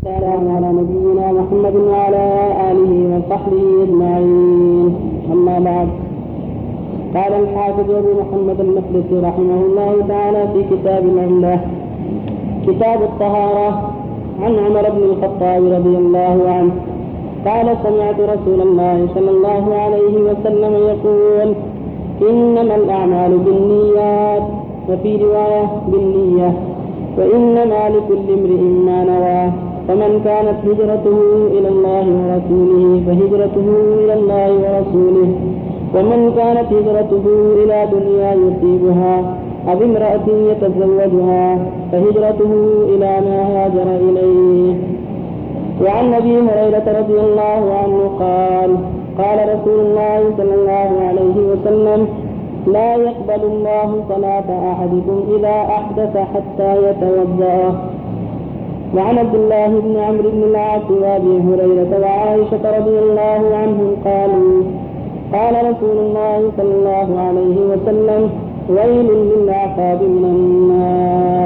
السلام على نبينا محمد وعلى آله وصحبه أجمعين. أما بعد، قال الحافظ أبو محمد المقدسي رحمه الله تعالى في كتاب العمدة كتاب الطهارة عن عمر بن الخطاب رضي الله عنه قال: سمعت رسول الله صلى الله عليه وسلم يقول: إنما الأعمال بالنيات، وفي رواية بالنية، وإنما لكل امرئ ما نوى، فمن كانت هجرته إلى الله ورسوله فهجرته إلى الله ورسوله، ومن كانت هجرته إلى دنيا يصيبها أو امرأة يتزوجها فهجرته إلى ما هاجر إليه. وعن أبي هريرة رضي الله عنه قال: قال رسول الله صلى الله عليه وسلم: لا يقبل الله صلاة أحدكم إذا أحدث حتى يتوضأ. وعن عبد الله بن عمرو بن العاص وأبي هريرة وعائشة رضي الله عنهم قالوا: قال رسول الله صلى الله عليه وسلم: ويل للعقاب من النار.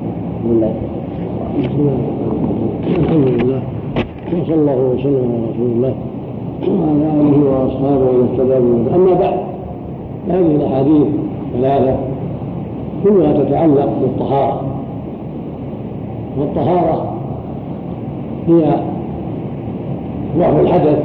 الحمد لله، وصلى الله وسلم على رسول الله وعلى آله وأصحابه واهتدى. أما بعد، هذه الأحاديث ثلاثة كلها تتعلق بالطهارة، والطهارة هي رفع الحدث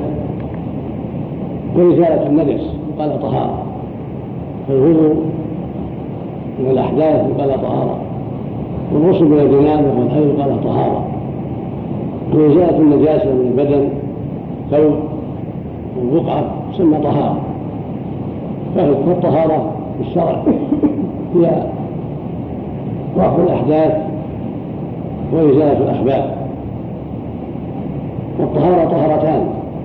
وإزالة النجس قال طهارة، فالوضوء من الأحداث قال طهارة، والغسل من الجنابة والحيض قال طهارة، وإزالة النجاسة من البدن ثوب وبقعة تسمى طهارة. فالطهارة في الشرع هي رفع الأحداث وإزالة الأخباث. والطهارة طهارتان: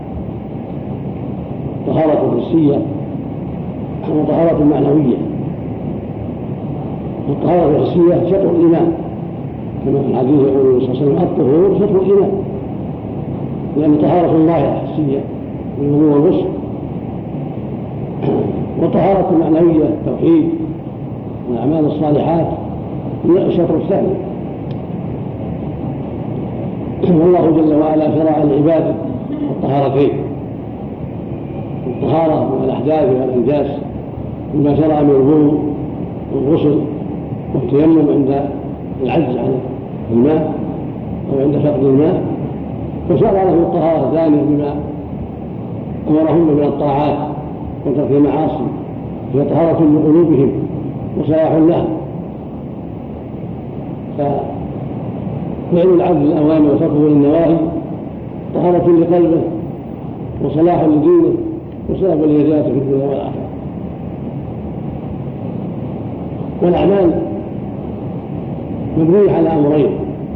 طهارة حسية وطهارة معنوية. الطهارة الحسية شطر الإيمان، كما في الحديث يقول صلى الله عليه وسلم: الطهور شطر الإيمان، لأن طهارة الله حسية بالوضوء والغسل. وطهارة معنوية التوحيد والأعمال الصالحات هي الشطر الثاني. والله جل وعلا شرع لعباده الطهارتين: الطهارة من الأحداث والأنجاس مما شرع من الوضوء والغسل والتيمم عند العجز عن الماء أو عند فقد الماء، فشرع له الطهارة الثانية بما أمرهم من الطاعات وترك المعاصي، هي طهارة لقلوبهم وصلاح لهم. ففعل العبد الأوامر وتركه للنواهي طهارة لقلبه وصلاح لدينه وسبب لنجاته في الدنيا والآخرة. والأعمال مبنية على أمرين: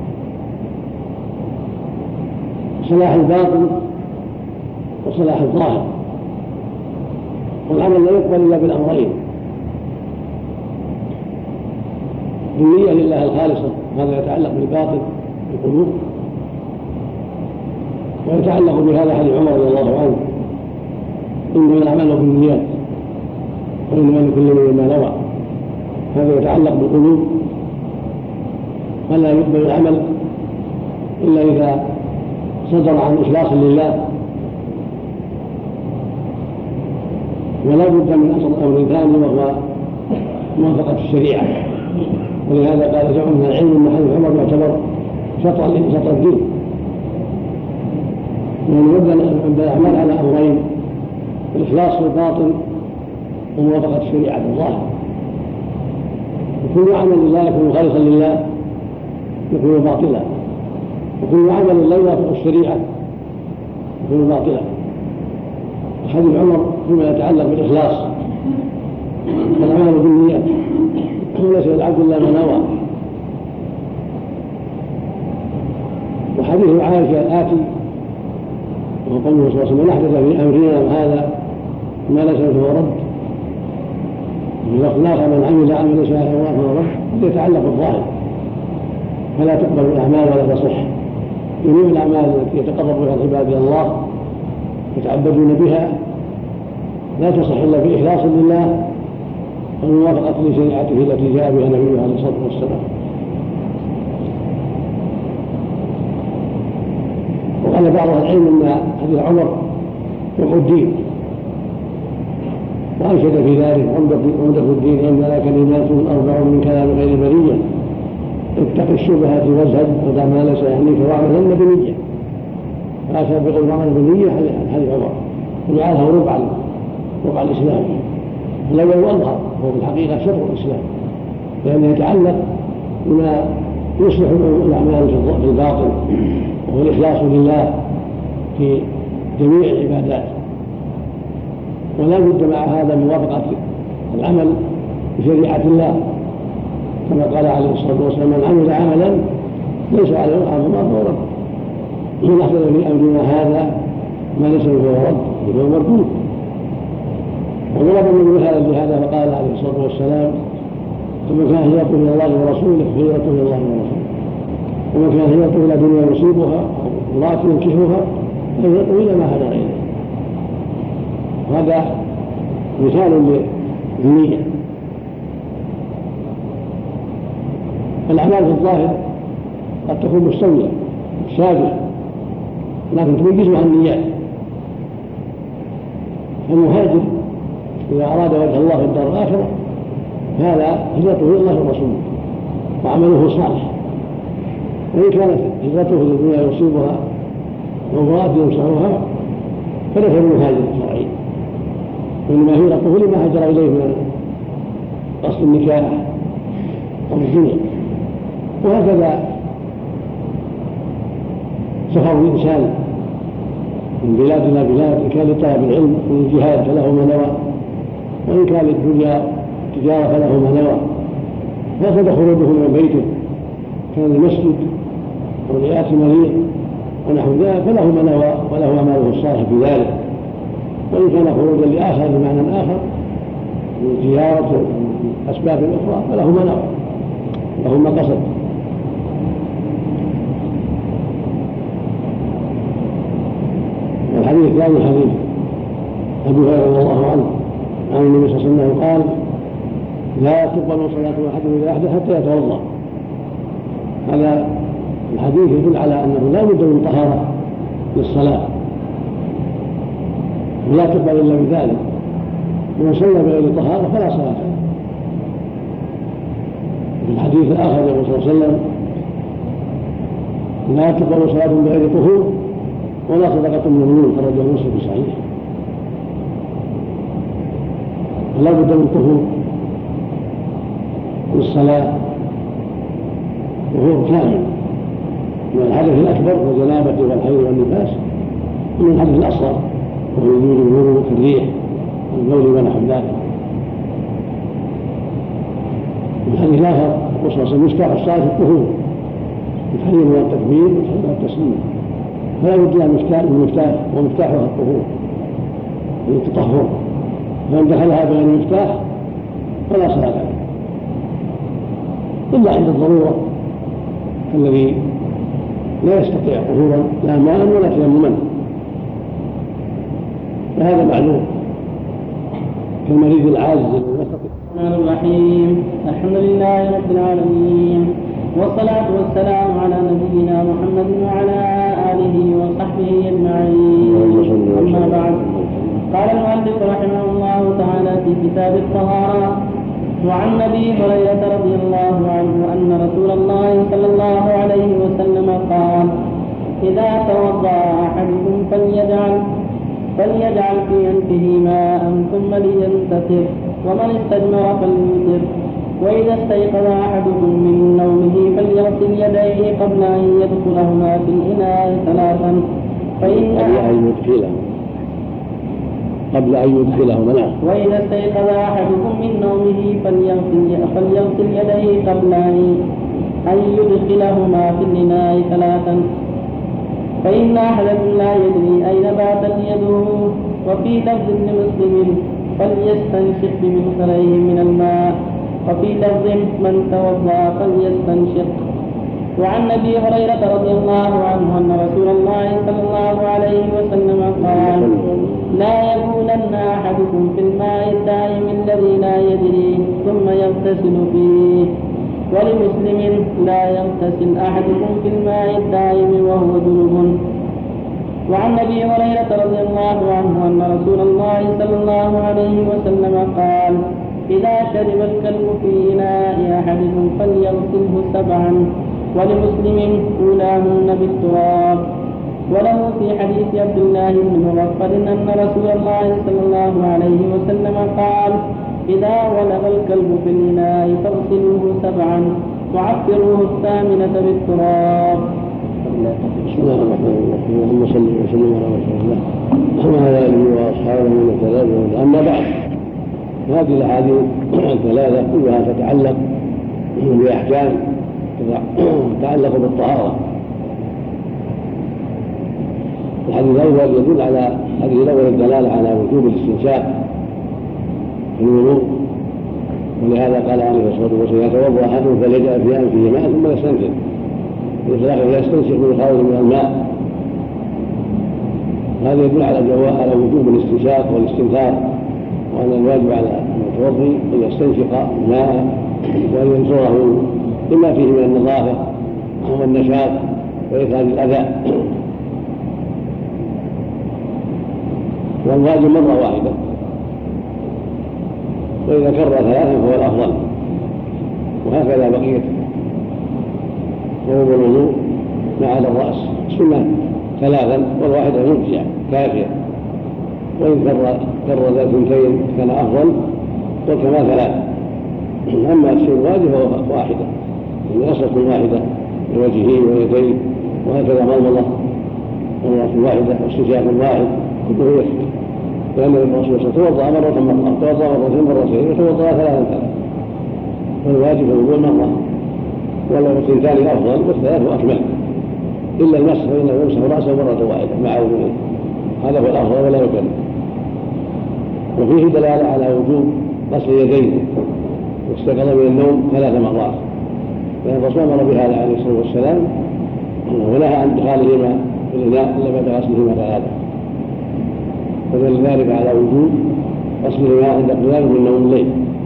صلاح الباطن وصلاح الظاهر. والعمل لا يقبل إلا بالأمرين: النية لله الخالصة، هذا يتعلق بالباطن بالقلوب، ويتعلق بهذا حديث عمر رضي الله عنه: إنما الأعمال بالنيات وإنما لكل امرئ ما نوى. هذا يتعلق بالقلوب، فلا يقبل العمل إلا إذا صدر عن إخلاص لله. ولا بد من أصل أمر ثاني وهو موافقة الشريعة. ولهذا قال جمع من العلم أن حديث عمر يعتبر شطر الدين، يعني يبدأ الأعمال على أمرين: الإخلاص في الباطن وموافقة الشريعة في الظاهر. وكل عمل لا يكون خالصا لله يكون باطلا، وكل عمل لا يوافق الشريعة يكون باطلا. حديث عمر فيما يتعلق بالإخلاص والعمل بالنيات، وليس العبد إلا ما نوى. وحديث عائشة آتي وهو قوله صلى الله عليه وسلم: أحدث في أمرنا هذا ما ليس فهو رد. الإخلاص من عمل عملا ليس فهو رد يتعلق بالظاهر، فلا تقبل الأعمال ولا تصح. جميع الأعمال التي يتقرب بها العباد إلى الله يتعبدون بها لا تصح إلا بإخلاص لله وموافقة لشريعته التي جاء بها نبيه عليه الصلاة والسلام. قال بعض العلم ان حديث عمر وقع الدين، وانشد في ذلك عمدة الدين اننا كلمات 4 من كلام غير بريه، اتق الشبهات وازهد ودع ما ليس يعنيك واعمل مدنيه. فاشار بقول العمل المدنيه حديث عمر وجعلها ربع الاسلام. الاول اظهر وهو في الحقيقه شر الاسلام، لانه يتعلق بما يصلح الاعمال في الباطن، وهو الاخلاص لله في جميع العبادات. ولا بد مع هذا موافقه العمل بشريعه الله، كما قال عليه الصلاه والسلام: من عمل عملا ليس عليه امرنا فهو رد، من احدث في امرنا هذا ما ليس فهو رد فهو مردود. وضرب النبي هذا فقال عليه الصلاه والسلام: ومن كان هجرته الى الله ورسوله فهجرته الى الله ورسوله، ومن كان هجرته الى دنيا يصيبها او امراه ينكحها فهجرته الى ما هاجر اليه. وهذا مثال للنية. الأعمال في الظاهر قد تكون مستوية شابهة، لكن تميزها النيات. المهاجر إذا أراد وجه الله في الدار الآخرة هذا هجرته إلى الله ورسوله وعمله صالح، وإن كانت هجرته للدنيا يصيبها وامرأة ينصحها فليس المهاجر الشرعي، وإنما هجرته لما هاجر إليه من قصد النكاح أو الدنيا. وهكذا سفر الإنسان من بلاد إلى بلاد، إن كان لطلب العلم والجهاد فله ما نوى، وإن كان للدنيا تجارة فله ما نوى. هكذا خروجه من بيته كان المسجد وليأتي مريض ونحو ذلك فله ما نوى وله أعماله الصالحة في ذلك. وإن كان خروجا لآخر بمعنى آخر من زيارة أسباب أخرى فله ما نوى، له ما قصد. والحديث الثاني حديث أبي هريرة رضي الله عنه عن النبي صلى الله عليه وسلم قال: لا تقبل صلاة أحدكم إذا أحدث حتى يتوضأ. هذا الحديث يدل على أنه لا بد من طهارة للصلاة، ولا تقبل إلا بذلك، ومن صلى بغير طهارة فلا صلاة له. في الحديث الآخر يقول صلى الله عليه وسلم: لا تقبل صلاة بغير طهور ولا صدقة من النور، خرجه مسلم في صحيح. فلا بد من طهور للصلاة، وهو كامل من الحدث الأكبر والجنابة والحيض والنفاس، ومن الحدث الأصغر وهو وجود الوضوء كالريح والبول ونحو ذلك. من الحديث الآخر وصف مفتاح الصلاة في الطهور، التحريم والتكبير والتسليم، فلا بد من مفتاح ومفتاحها الطهور للتطهر، فمن دخلها بغير مفتاح فلا صلاة له إلا عند الضرورة الذي لا يستطيع طهورا لا ماء ولا تيمما، فهذا معلوم كالمريض العاجز الذي يستطيع. الرحمن الرحيم. الحمد لله رب العالمين، والصلاة والسلام على نبينا محمد وعلى آله وصحبه أجمعين. أما بعد، قال المؤلف رحمه الله تعالى في كتاب الطهارة: وعن أبي هريرة رضي الله عنه أن رسول الله صلى الله عليه وسلم قال: إذا توضأ أحدكم فليجعل في أنفه ماء ثم لينتثر، ومن استجمر فليوتر، وإذا استيقظ أحدكم من نومه فليغسل يديه قبل أن يدخلهما في الإناء ثلاثا، قبل أن يدخلهما. وإذا استيقظ أحدكم من نومه فليغسل يديه قبل أن يدخلهما في الإناء ثلاثا، فإن أحدكم لا يدري أين باتت يده. وفي لفظ لمسلم: فليستنشق بمثليه من الماء. وفي لفظ: من توضأ فليستنشق. وعن أبي هريرة رضي الله عنه أن رسول الله صلى الله عليه وسلم قال: لا يبولن أحدكم في الماء الدائم الذي لا يجري ثم يغتسل فيه. ولمسلم: لا يغتسل أحدكم في الماء الدائم وهو جنب. وعن ابي هريره رضي الله عنه ان رسول الله صلى الله عليه وسلم قال: اذا شرب الكلب في اناء احدكم فليغسله 7، ولمسلم اولاهن بالتراب. وله في حديث عبد الله بن مغفل ان رسول الله صلى الله عليه وسلم قال: اذا ولغ الكلب في الاناء فاغسلوه 7 وعفروه 8 بالتراب. بسم الله الرحمن الرحيم. اللهم صل وسلم على رسول الله وعلى اله واصحابه من اهتدى. اما بعد، هذه الاحاديث الثلاثه كلها تتعلق باحكام تتعلق بالطهاره. الحديث الاول يدل على الحديث الاول الدلاله على وجوب الاستنشاق في الوضوء، ولهذا قال عليه الصلاه والسلام: يتوضا احدكم فليجعل في انفه ماء ثم يستنشق، يستنشق من خارج من الماء. هذا يدل على وجوب الاستنشاق والاستنثار، وان الواجب على المتوضي ان يستنشق ماء وان ينصره بما فيه من النظافه والنشاط واخراج الاذى. والواجب مره واحده، واذا كرر 3 فهو الافضل. وهكذا بقيه وهو الوضوء ما على الراس سنه 3 والواحده مجزئه كافيه، وان كرر 2 كان افضل والكمال 3. اما الشيء الواجب فهو واحده، يعني غسله واحده لوجهه ويديه، وهكذا مضمضه واحده واستنشاق واحد، كله يكفي. لأن الرسول صلى الله عليه وسلم توضأ مرتين وتوضأ 3. والواجب الوضوء مرة، ولو الثاني أفضل والثلاث أكمل، إلا المسح فإنه يمسح رأسه مرة واحدة مع وضوءه، هذا هو الأفضل ولا يكمل. وفيه دلالة على وجوب غسل اليدين واستيقظ من النوم 3 مرات، لأن الرسول أمر بهذا عليه الصلاة والسلام، ونهى عن دخالهما في الإناء إلا بعد غسلهما 3. فدل ذلك على وجوب غسلهما عند قيام من نوم الليل.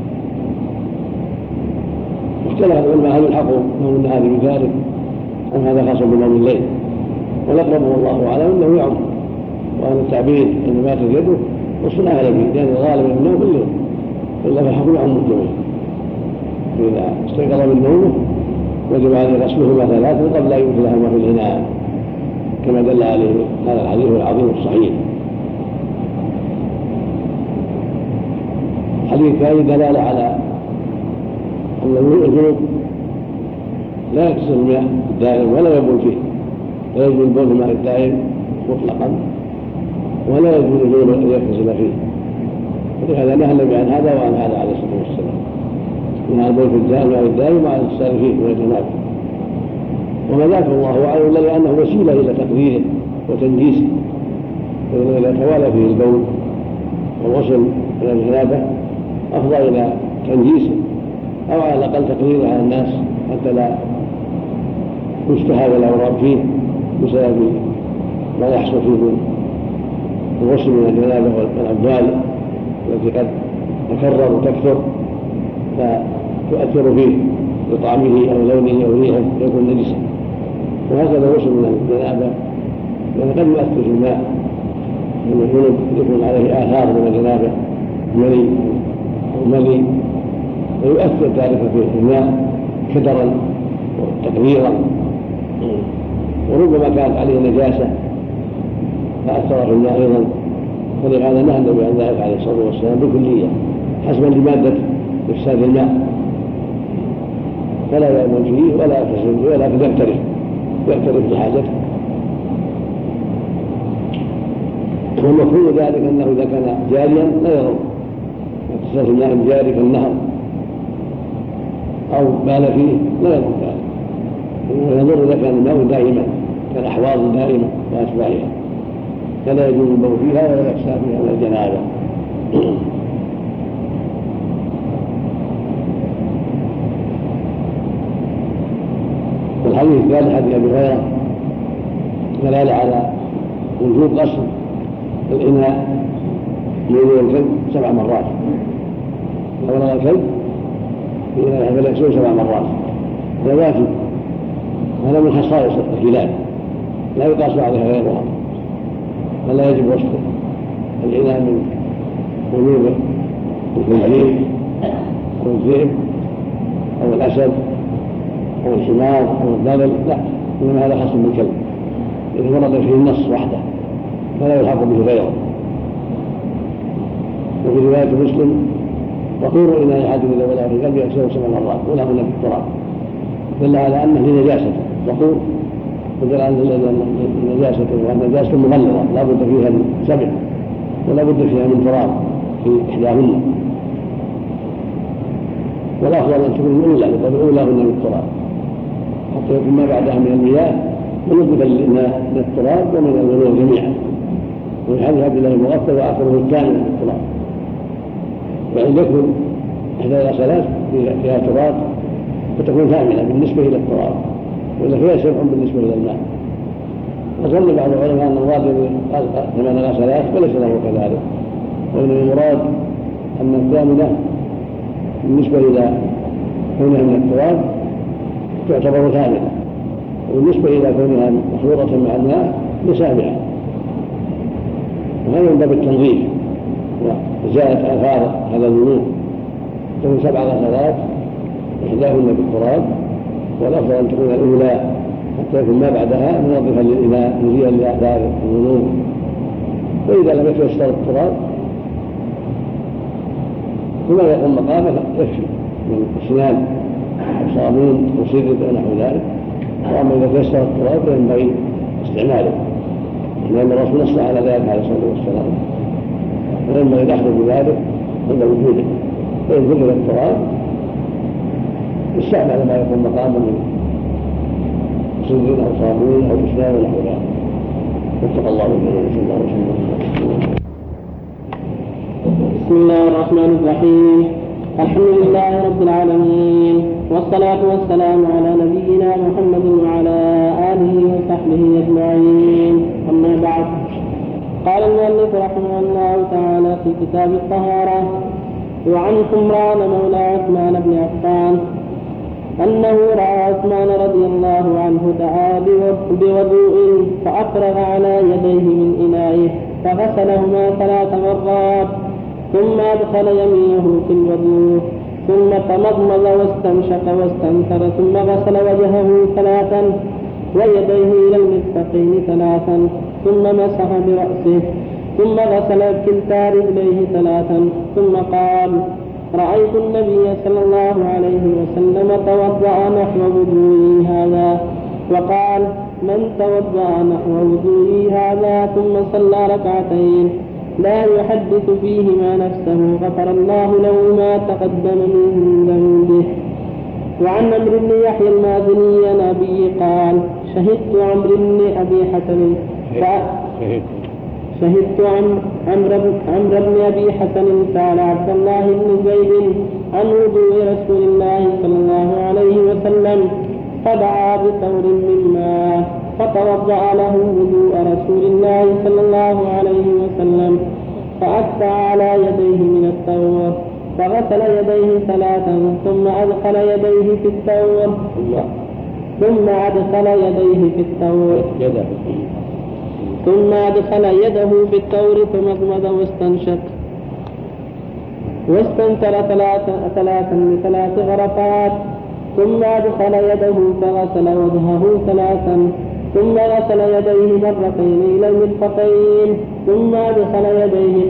اختلف العلماء هل يلحق نوم النهار بذلك أم هذا خاص بنوم الليل، والأقرب والله أعلم أنه يعم، وأن التعبير أن ماتت يده والصنع على به، لأن الغالب من النوم الليل، إلا فالحكم يعم الجميع. إذا استيقظ من نومه وجب عليه غسلهما 3 قبل أن يدخلهما في الإناء، كما دل عليه هذا الحديث العظيم الصحيح. حديث ثاني دلالة على أن الجنوب لا يغسل الماء الدائم ولا يبول فيه، لا يجوز البول في الماء الدائم مطلقا، ولا يجوز الجنوب أن يغتسل فيه. ولهذا نهى النبي عن هذا وعن هذا عليه الصلاة والسلام، من البول في الماء الدائم وعن الاغتسال فيه من الجنابة. وما ذاك الله أعلم إلا لأنه وسيلة إلى تقديره وتنجيسه، فإنه إذا توالى فيه البول والغسل من الجنابة أفضل إلى تنجيسه، أو على الأقل تقديره على الناس حتى لا يشتهى ولا يراب فيه بسبب ما يحصل فيه الغسل من الجنابة والأبوال التي قد تكرر وتكثر فتؤثر فيه بطعمه أو لونه أو ريحه يكون نجسا. وهكذا الغسل من الجنابة لأن قد يؤثر في الماء من الجنوب يكون عليه آثار من الجنابة مني أو ملي، ويؤثر ذلك في الماء كدرا وتكبيرا، وربما كانت عليه نجاسة فأثر في الماء أيضا. فلهذا نهى النبي عن ذلك عليه الصلاة والسلام بكلية حسبا لمادة إفساد الماء، فلا يأمن فيه ولا يغتسل فيه ولكن يغترف لحاجته. والمفهوم ذلك أنه إذا كان جاريا لا يضر اغتسال الماء جاري كالنهر أو بال فيه لا يضر ذلك، ويضر إذا كان الماء دائما كالأحواض دائمة وأشباهها، فلا يجوز البول فيها ولا الاغتسال فيها من الجنابة. والحديث الثالث حديث أبي هريرة دلالة على وجوب غسل الإناء من الكلب 7 مرات. لو ولغ الكلب فليغسله 7 مرات، هذا واجب، هذا من خصائص الكلاب لا يقاس عليها غيرها، فلا يجب وصف العناء من بلوغ الخنزير أو الذئب أو الأسد أو الحمار أو الضبل، لا، إنما هذا خاص بالكلب إذا ورد فيه النص وحده فلا يلحق به غيره. وفي رواية مسلم: وقولوا إن أحدكم إذا بلغ في القلب يغسله 7 مرات ولهن بالتراب، دل على أنه لنجاسته، وقول ودل على نجاسته وأن نجاسته مغلظة لا بد فيها من 7 ولا بد فيها من تراب في إحداهن، والأفضل أن تكون الأولى لقد أولاهن بالتراب حتى يكون ما بعدها من المياه منظفا للإناء من التراب ومن البلوغ جميعا. وفي حديث عبد الله المغفل: وآخره الثاني بالتراب. وإن يكون إحدى الغسلات فيها تراب فتكون كاملة بالنسبة إلى التراب، وإلا فيها شيء بالنسبة إلى الماء. وظن بعض العلماء أن المراد 8 غسلات وليس له كذلك، وإن المراد أن الكاملة بالنسبة إلى كونها من التراب تعتبر كاملة، وبالنسبة إلى كونها مخلوطة مع الماء لسابعة، وهذا من باب التنظيف وإزالة آثار هذا الذنوب. تكون 7 غسلات إحداهن بالتراب، والأفضل أن تكون الأولى حتى يكون ما بعدها منظفا للإناء مزيلا لآثار الذنوب. وإذا لم يتيسر التراب كما يقوم مقامه يكفي من اسنان او صابون او سدر ونحو ذلك. واما اذا تيسر التراب فينبغي استعماله، لان الرسول نص على ذلك عليه الصلاه والسلام، وينبغي الاخذ بذلك عند وجوده. فان فقد التراب استعمل ما يقوم مقامه من سدر او صابون او اسنان ونحو ذلك. واتقى الله منه صلى الله عليه وسلم. بسم الله الرحمن الرحيم. الحمد لله رب العالمين، والصلاة والسلام على نبينا محمد وعلى آله وصحبه أجمعين. أما بعد، قال المؤلف رحمه الله تعالى في كتاب الطهارة: وعن حمران مولى عثمان بن عفان أنه رأى عثمان رضي الله عنه دعا بوضوء فأفرغ على يديه من إنائه فغسلهما 3 مرات، ثم أدخل يمينه في الوضوء، ثم تمضمض واستنشق واستنثر، ثم غسل وجهه 3 ويديه إلى المرفقين 3، ثم مسح برأسه، ثم غسل كلتا رجليه 3، ثم قال: رأيت النبي صلى الله عليه وسلم توضأ نحو وضوئي هذا. وقال: من توضأ نحو وضوئي هذا ثم صلى 2 ركعتين لا يحدث فيهما نفسه غفر الله له ما تقدم من ذنبه. وعن عمرو بن يحيى المازني عن أبي قال: شهدت عمرو بن أبي حسن عمرو بن أبي حسن سأل عبد الله بن زيد عن وضوء رسول الله صلى الله عليه وسلم فدعا بثور من ماء فتوضأ له وضوء رسول الله صلى الله عليه وسلم، فأكفى على يديه من الثور فغسل يديه 3، ثم أدخل يديه في الثور فمضمض واستنثر 3 ب3 غرفات، ثم أدخل يده فغسل وجهه 3، ثم غسل يديه 2 مرتين إلى المرفقين، ثم أدخل يديه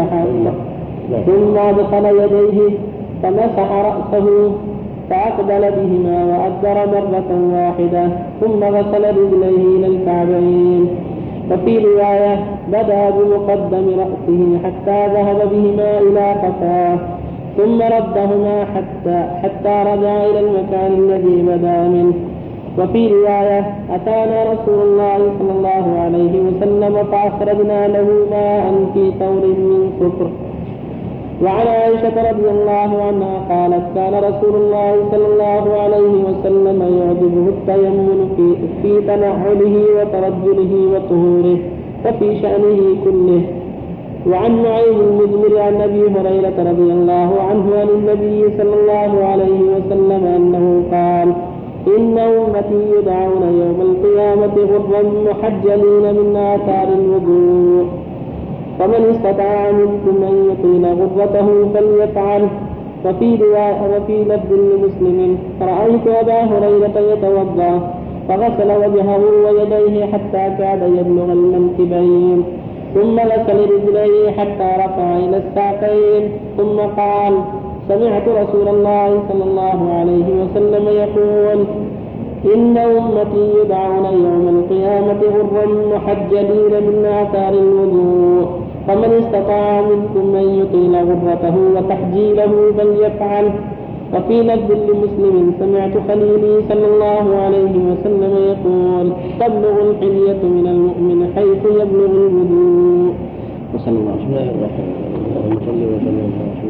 فمسح رأسه فأقبل بهما وأدبر 1 واحدة، ثم غسل رجليه إلى الكعبين. وفي رواية: بدأ بمقدم رأسه حتى ذهب بهما إلى قفاه، ثم ردهما حتى رجع إلى المكان الذي بدأ منه. وفي رواية: أتانا رسول الله صلى الله عليه وسلم فأخرجنا له ماء في ثور من صفر. وعن عائشة رضي الله عنها قالت: كان رسول الله صلى الله عليه وسلم يعجبه التيمم في تنعله وترجله وطهوره وفي شأنه كله. وعن نعيم المزمر عن أبي هريرة رضي الله عنه عن النبي صلى الله عليه وسلم أنه قال: إن أمتي يدعون يوم القيامة غرا محجلين من آثار الوضوء فمن استطاع منكم أن يطيل غرته فليفعل. وفي لفظ لمسلم رأيت أبا هريرة يتوضأ فغسل وجهه ويديه حتى كاد يبلغ المنكبين ثم غسل رجليه حتى رفع إلى الساقين ثم قال سمعت رسول الله صلى الله عليه وسلم يقول إن أمتي يدعون يوم القيامة غرا محجلين من آثار الوضوء فمن استطاع منكم أن يطيل غرته وتحجيله فليفعل. وفي لفظ لمسلم سمعت خليلي صلى الله عليه وسلم يقول تبلغ الحلية من المؤمن حيث يبلغ الوضوء. وصلى الله عليه وسلم.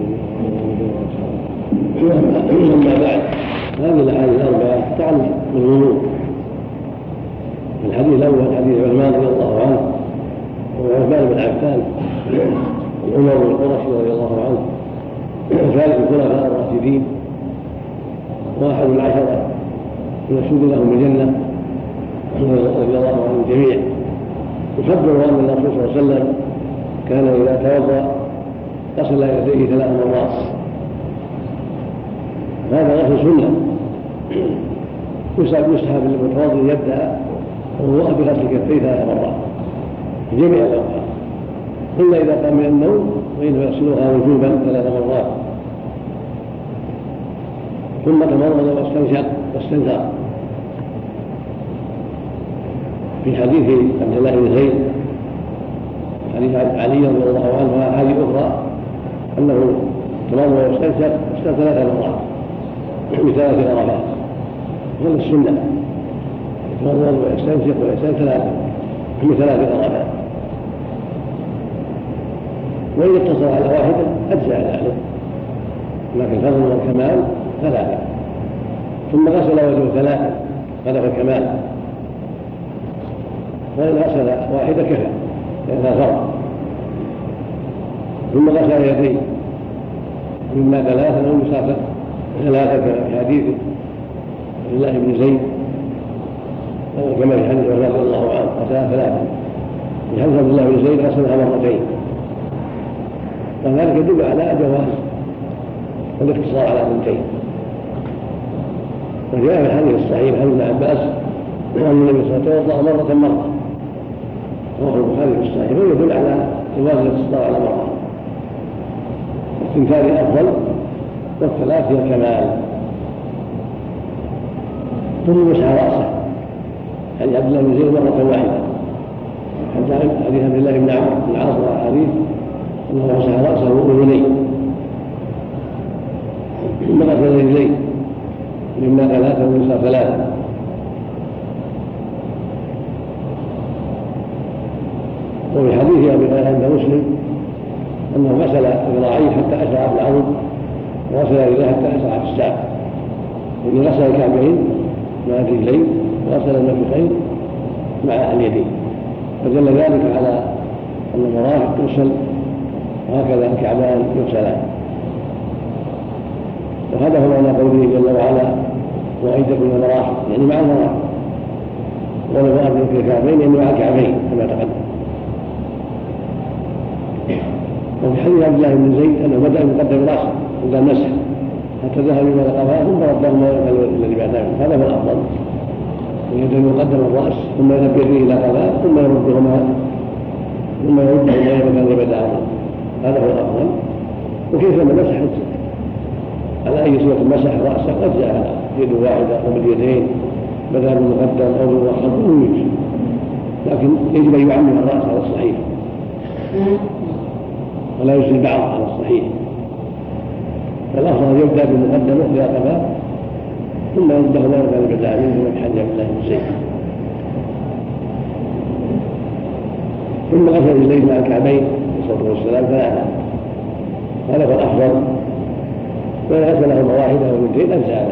أما بعد هذه الأحاديث الأربعة تتعلق بالوضوء. الحديث الأول حديث عثمان رضي الله عنه وعثمان بن عفان وعمر بن القرشي رضي الله عنه ثالث الخلفاء الراشدين واحد العشرة يشهد لهم الجنة رضي الله عنهم جميعا. يخبر أن الرسول صلى الله عليه وسلم كان إذا توضأ غسل يديه 3 مرات. هذا غسل سنة يسحب للمتوضئ يبدأ وهو بغسل كفيه 3 مرات في جميع الأوقات إلا إذا قام من النوم فإنه يغسلها وجوبا 3 مرات ثم تمضمض واستنشق. في حديث عبد الله بن زيد حديث علي رضي الله عنه وأحاديث أخرى أنه تمضمض واستنشق 3 مرات ب3 غرفات. هذا السنة يتمضمض ويستنشق ويستنشق ب3 غرفات. وإذا اقتصر على واحدة أجزاء ذلك لكن الفضل والكمال 3. ثم غسل وجهه 3 هذا هو الكمال. وإن غسل واحدة كفى لأنها فرض. ثم غسل يديه مما 3 أو مسافة 3 كحديث عبد الله بن زيد كما في حديث رضي الله عنه غسل 3. في حديث عبد الله بن زيد غسلها 2 مرتين. وذلك يدل على جواز والاقتصار على 2. وجاء في الحديث الصحيح عن ابن عباس أن النبي صلى الله عليه وسلم توضأ مرة رواه البخاري في الصحيح ويدل على جواز الاقتصار على مرة. الثنتان أفضل والثلاث هي الكمال. ثم مسح رأسه عن عبد الله بن زيد مرة واحدة حتى حديث عبد الله بن عمرو بن العاص حديث أنه مسح رأسه وأذنيه ثم غسل رجليه مما 3 ومسح 3. وفي حديث أبي هريرة عند مسلم أنه غسل ذراعيه حتى أشرع في العضد وغسل رجليه حتى أشرع في الساق. يعني غسل الكعبين مع الرجلين وغسل المرفقين مع اليدين فدل ذلك على أن المرافق تغسل وهكذا الكعبان يغسلان. وهذا هو معنى قوله جل وعلا وأيديكم من المرافق يعني مع المرافق والمرافق في الكعبين يعني مع الكعبين كما تقدم. وفي حديث عبد الله بن زيد أنه بدأ يقدم رأسه عند المسح حتى ذهب إلى القفاه ثم ردهما الذي بعده. هذا هو الأفضل يقدم الرأس ثم يذهب به إلى قفاه ثم يردهما إلى مكان بدأه. هذا هو الأفضل. وكيفما مسحت على أي صورة مسح رأسه قد جاء يد واحدة أو باليدين بدأ بالمقدم أو بالمؤخر ويجب لكن يجب أن يعمم الرأس على الصحيح ولا يسل بعض على الصحيح. فالأفضل يبدأ بالمقدمة إلى قفاه ثم يرده ما كان بدأ منه من حديث عبد الله بن زيد ثم غسل الليل مع الكعبين عليه الصلاة والسلام 3. هذا هو الأفضل. وإن غسلهما واحدة أو 2 أجزاء له.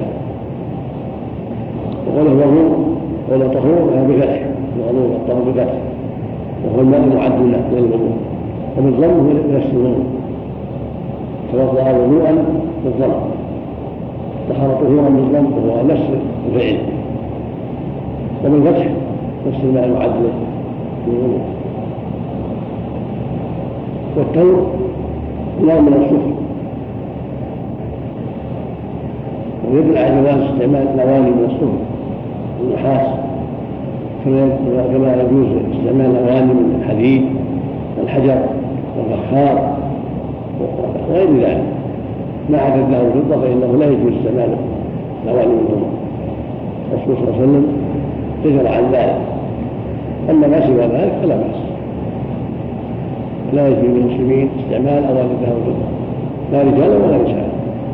وقوله الوضوء ولا طهور بفتح الوضوء والطهور بفتح وهو الماء المعد له للوضوء وبالضم من السنون توضأ وضوءا بالضم طهر طهورا بالضم وهو نفس الفعل، وبالفتح نفس الماء المعدل للوضوء. والتور نوع من الصفر، ويدل على جواز استعمال الأواني من الصفر والنحاس، كما يجوز استعمال الأواني من الحديد والحجر والفخار وغير ذلك. ما عدد له الفضة فإنه لا يجوز استعمال الأواني منهما. الرسول صلى الله عليه وسلم زجر عن ذلك. أما ما سوى ذلك فلا بأس، لا يجوز للمسلمين استعمال أواني الذهب والفضة، لا رجالا ولا نساء.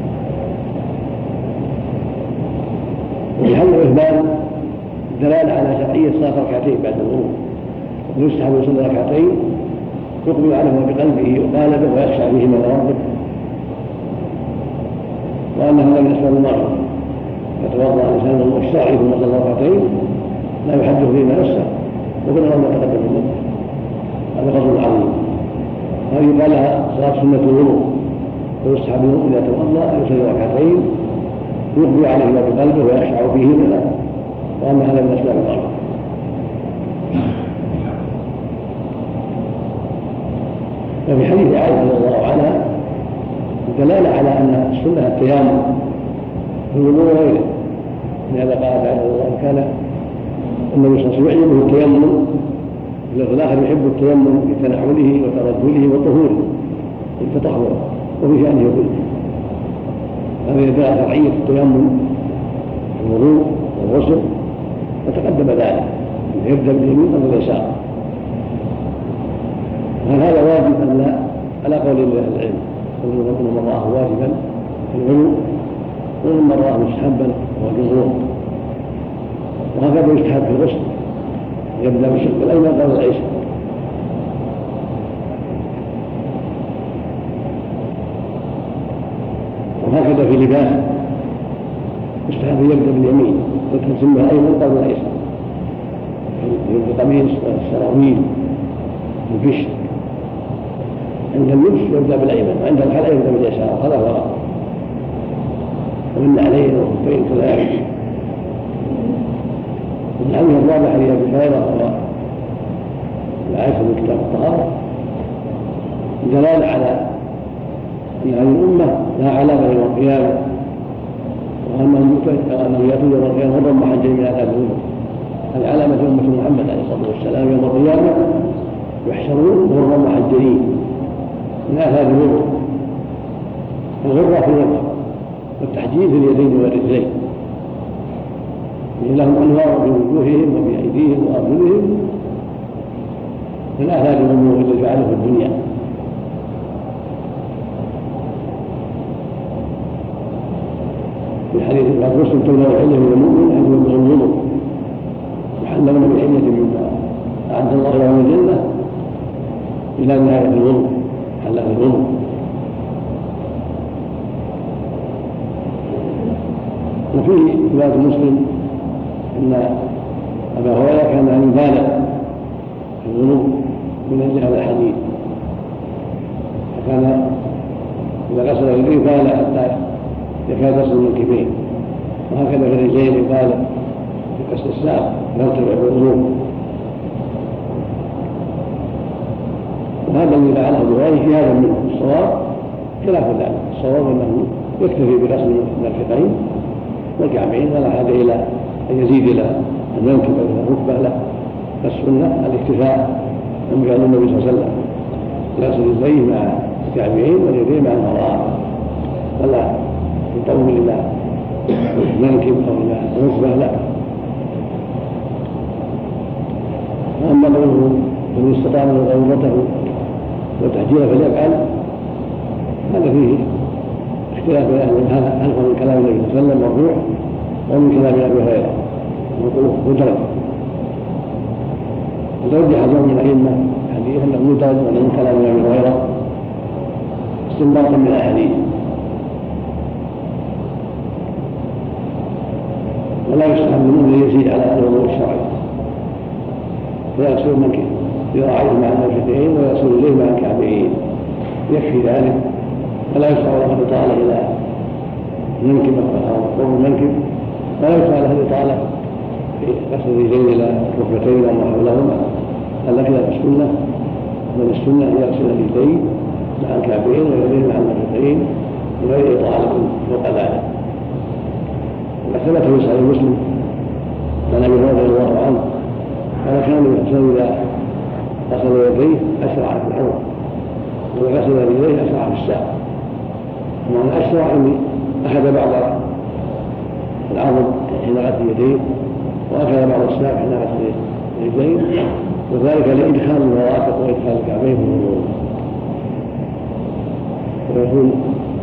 وبحل الإثبات دلالة على شرعية صلاة ركعتين بعد الوضوء، ويستحب يصلي ركعتين يقبل عليهما بقلبه وقالبه ويخشع بهما لربه، وأنه لم يسمع المرء يتوضأ لسانه الشرعي ثم صلى ركعتين لا يحدث فيما نفسه وكل ما تقدم منه. هذا فضل عظيم. هذه قال لها صلاة سنة الوضوء، ويستحب إذا توضأ أن يصلي ركعتين يقبل عليهما بقلبه ويخشع فيهما، وأما هذا من أسباب الأرض. وفي حديث عائشة رضي الله عنها دلالة على أن السنة التيامن في الوضوء وغيره، لهذا قال تعالى كان النبي صلى الله عليه وسلم يعجبه التيمم، اللفظ الآخر يحب التيمم بتنعله وترجله وطهوره والتطهر وفي شأنه كله. هذا يدل على شرعية التيمم في الوضوء والغسل، وتقدم ذلك يبدأ باليمين أو باليسار. وهل هذا واجب أم لا؟ على قول العلم، ومن رآه واجبا في الوضوء ومن رآه مستحبا هو الجمهور. وهكذا يستحب في الغسل يبدأ بالشق الأيمن قبل الأيسر. وهكذا في لباس يستحب يبدأ باليمين وتسمى الأيمن قبل الأيسر، في القميص والسراويل والبشر. عند اللبس يبدأ بالأيمن، وعند الحلق يبدأ باليسار، هذا هو الغالب. ومن عليه والخفين كذلك. الحديث الرابع حديث أبي هريرة وهو العاشر من كتاب الطهارة دلالة على أن هذه الأمة لها علاقة يوم القيامة، وأنه يأتون يوم القيامة غرا محجلين من آثار الوضوء. هذه علامة أمة محمد عليه الصلاة والسلام يوم القيامة يحشرون غرا محجلين من آثار الوضوء. الغرة في الوجه والتحجيل في اليدين والرجلين، لهم أنوار في وجوههم وفي أيديهم وأرجلهم من آثار الوضوء الذي فعله في الدنيا. في حديث بعد مسلم تولى الحلة من المؤمن أن يبلغ الوضوء يحلون بحلة مما أعد الله لهم الجنة إلى نهاية الوضوء حلة الوضوء. وفيه رواية مسلم أن أبا هريرة كان أن يبالغ في الوضوء من أجل هذا الحديث، فكان إذا غسل يديه بالغ حتى يكاد يصل من الكفين، وهكذا في الرجلين يبالغ في غسل الساق يرتفع بالوضوء. وهذا الذي فعله الرواية في هذا منه الصواب خلاف ذلك. الصواب أنه يكتفي بغسل المرفقين والكعبين ولا حاجة إلى أن يزيد إلى المنكب أو إلى الركبة، لا، فالسنة الاكتفاء من فعل النبي صلى الله عليه وسلم يغسل رجليه مع الكعبين واليدين مع المرأة، ولا يطول إلى المنكب أو إلى الركبة، لا. وأما قوله من استطاع غيرته وتحجيله فليفعل، هذا فيه اختلاف بين هل هو من كلام النبي صلى الله عليه وسلم مرفوع ومن كلام ابي هريره موقوف مدرج. وترجح بعض الائمه حديث انه مدرج ومن كلام ابي هريره استنباطا من الاحاديث، ولا يستحب منه يزيد على الوضوء الشرعي، فيغسل منكب ذراعيه مع المرفقين ويغسل اليه مع الكعبين، يكفي ذلك، فلا يشرع له إطالة إلى منكب أو قوم المنكب، ولا يقال له الإطالة في غسل الرجلين إلى الركبتين أو ما حولهما، هذا خلاف السنة، بل السنة هي غسل اليدين مع الكعبين واليدين مع المرفقين بغير إطالة فوق ذلك. ثبت في صحيح مسلم عن أبي هريرة رضي الله عنه قال كان الإنسان إذا غسل يديه أسرع في العروق وإذا غسل رجليه أسرع في الساق. ومعنى أسرع أني أخذ بعض العظم حين غسل يديه وأخذ بعض الساق حين غسل الرجلين، وذلك لإدخال المرافق وإدخال الكعبين في الوضوء. ويكون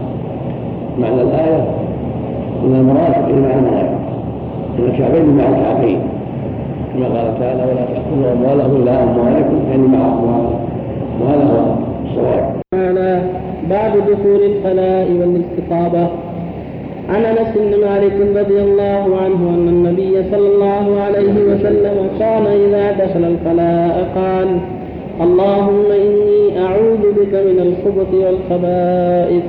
معنى الآية إن المرافق مع المرافق، إن الكعبين مع الكعبين، كما قال تعالى ولا تأكلوا أموالهم إلى أموالكم يعني مع أموالهم، وهذا هو الصواب. بعد دخول الخلاء والاستطابة. عن أنس بن مالك رضي الله عنه أن النبي صلى الله عليه وسلم كان إذا دخل الخلاء قال اللهم إني أعوذ بك من الخبث والخبائث.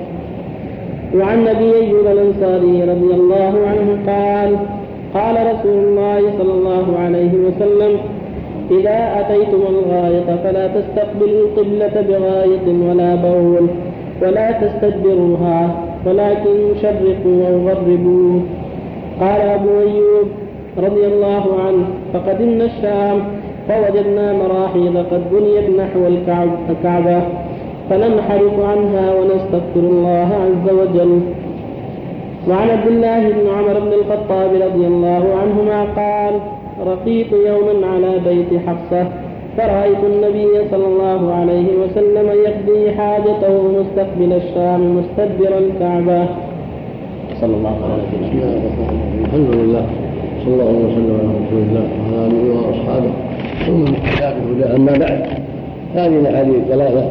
وعن أبي أيوب الأنصاري رضي الله عنه قال قال رسول الله صلى الله عليه وسلم إذا أتيتم الغائط فلا تستقبلوا القبلة بغائط ولا بول ولا تستدبروها ولكن شرقوا أو غربوا. قال أبو أيوب رضي الله عنه فقدمنا الشام فوجدنا مراحيض قد بنيت نحو الكعبة فننحرف عنها ونستغفر الله عز وجل. وعن عبد الله بن عمر بن الخطاب رضي الله عنهما قال رقيت يوما على بيت حفصة فرأيت النبي صلى الله عليه وسلم يقضي حاجته مستقبل الشام مستدبر الكعبة. صلى الله عليه وسلم. الحمد لله صلى الله عليه وسلم على رسول الله وعلى آله وأصحابه ثم الهدى. أما بعد، هذه الأحاديث الثلاثة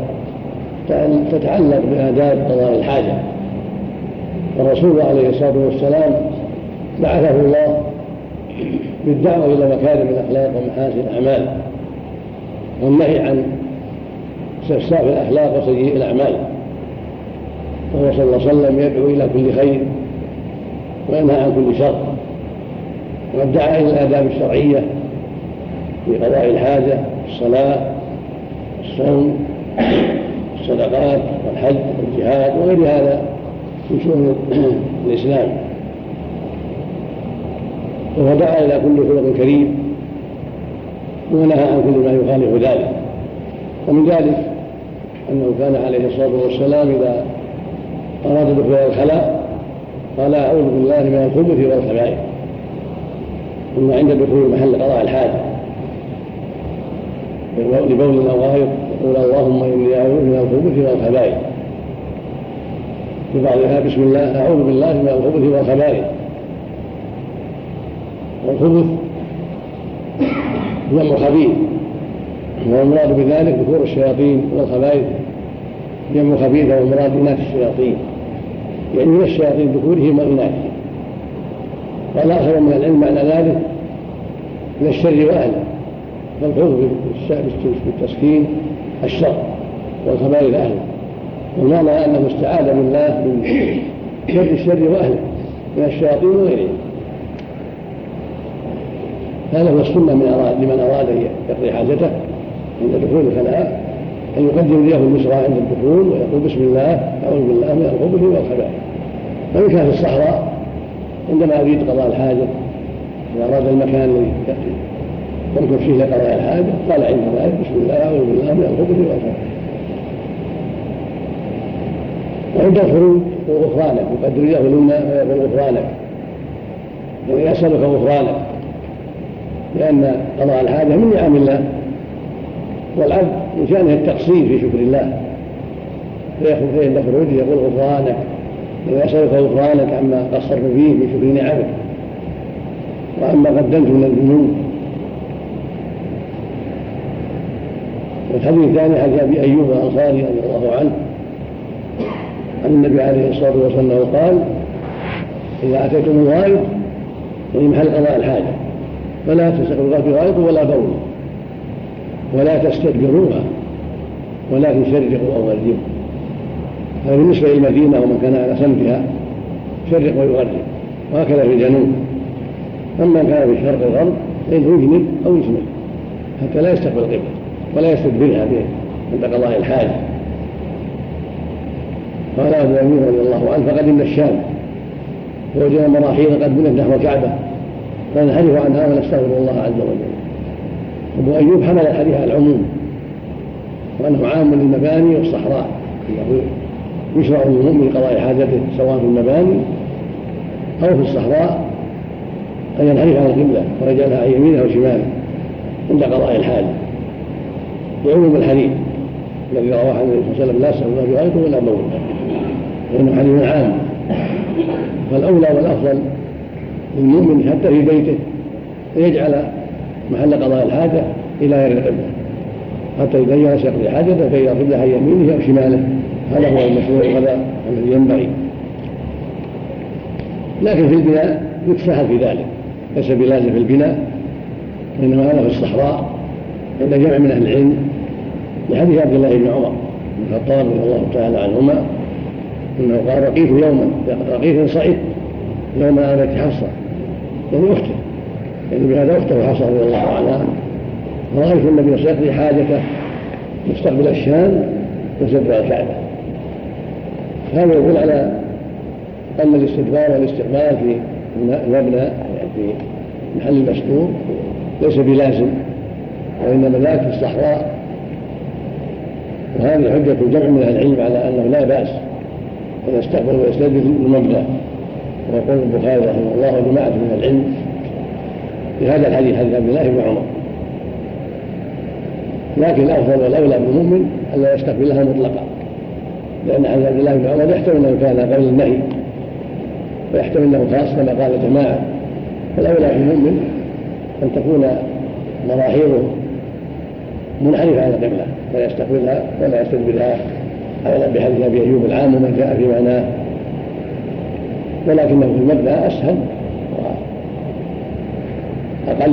تتعلق بآداب قضاء الحاجة. الرسول عليه الصلاة والسلام بعثه الله بالدعوة إلى مكارم الأخلاق ومحاسن الأعمال والنهي عن سفساف الأخلاق وسيئ الأعمال، وهو صلى الله عليه وسلم يدعو إلى كل خير وينهى عن كل شر، ودعا إلى الآداب الشرعية في قضاء الحاجة، الصلاة، الصوم، الصدقات والحج والجهاد وغير هذا من شؤون الإسلام، ودعا إلى كل خلق كريم ونهى عن كل ما يخالف ذلك. ومن ذلك أنه كان عليه الصلاة والسلام إذا أراد دخول الخلاء قال أعوذ بالله من الخبث والخبائث، ثم عند دخول محل قضاء الحاجة لبول أو غائط يقول اللهم إني أعوذ من الخبث والخبائث، في بعضها بسم الله أعوذ بالله من الخبث والخبائث. والخبث جمع خبيث، والمراد بذلك ذكور الشياطين، والخبائث جمع خبيث والمراد إناث الشياطين، يعني من الشياطين ذكورهم وإناثهم. قال آخر من العلم معنى ذلك من الشر وأهله، فالخبث بالتسكين الشر والخبائث أهله، والمعنى أنه استعاذ بالله من شر الشر وأهله من الشياطين وغيرهم. هذا هو السنة لمن أراد أن يقضي حاجته عند دخول الخلاء أن يقدم يده اليسرى عند الدخول ويقول بسم الله أعوذ بالله من الخبث والخبائث. فإن كان في الصحراء عندما يريد قضاء الحاجة إذا أراد المكان الذي يمكن فيه لقضاء الحاجة قال عند ذلك بسم الله أعوذ بالله من الخبث والخبائث. وعند الخروج غفرانك يقدر يده اليمنى ويقول غفرانك، يعني يسألك غفرانك، لأن قضاء الحاجة من نعم الله، والعبد من شأنه التقصير في شكر الله، فعند خروجه يقول غفرانك ويسألك غفرانك عما قصرت فيه من شكر نعمك وعما قدمت من الذنوب. والحديث الثاني حديث أبي أيوب الأنصاري رضي الله عنه عن النبي عليه الصلاة والسلام قال إذا أتيتم الغائط يعني محل قضاء الحاجة فلا تستقبلوا بغائط ولا بول ولا تستدبروها ولكن شرقوا أو غربوا. هذا بالنسبة للمدينة ومن كان على سمتها، يشرق ويغرب، وهكذا في الجنوب. أما كان في شرق الغرب فإنه يجنب أو يسند حتى لا يستقبل القبلة ولا يستدبرها عند قضاء الحاجة. قال أبو أيوب رضي الله عنه: فقدمنا الشام فوجدنا مراحيض قد بنت نحو الكعبة فننحرف عنها ونستغفر الله عز وجل. أبو أيوب حمل الحديث على العموم وأنه عام للمباني والصحراء، يشرع للمؤمن قضاء حاجته سواء في المباني أو في الصحراء أن ينحرف عن القبلة ويجعلها عن يمينه وشماله عند قضاء الحاجة، لعموم الحديث الذي رواه عن النبي صلى الله عليه وسلم: لا استغفر بغيته ولا بول، لأنه حديث عام. فالأولى والأفضل للمؤمن حتى في بيته أن يجعل محل قضاء الحاجة إلى غير القبلة حتى إذا جلس يقضي حاجته فإذا القبلة عن يمينه أو شماله. هذا هو المشروع وهذا الذي ينبغي. لكن في البناء يتساهل في ذلك، ليس بلازم في البناء، وإنما هذا في الصحراء عند جمع من أهل العلم لحديث عبد الله بن عمر بن الخطاب رضي الله تعالى عنهما انه قال: رقيت يوما، رقيت صعيد يوما على حفصه، يعني اخته، يعني بهذا اخته حفصه رضي الله عنها، ورايت النبي يقضي حاجته مستقبل الشام وستر الكعبه. هذا يدل على ان الاستدبار والاستقبال في المبنى يعني في محل المستور ليس بلازم، وانما ذاك في الصحراء. وهذه حجة جمع من العلم على أنه لا بأس أن يستقبل ويستدبر المبنى، ويقول البخاري رحمه الله وجماعة من العلم بهذا الحديث حديث عبد الله بن عمر. لكن الأفضل والأولى بالمؤمن ألا يستقبلها مطلقا، لأن حديث عبد الله بن عمر يحتمل أنه كان قبل النهي ويحتمل أنه خاص كما قال جماعة. فالأولى بالمؤمن أن تكون مراحيضه منحرفة عن القبلة فلا يستقبلها ولا يستدبرها، أولا بحديث أبي أيوب العام ومن جاء في معناه، ولكنه في المبنى أسهل وأقل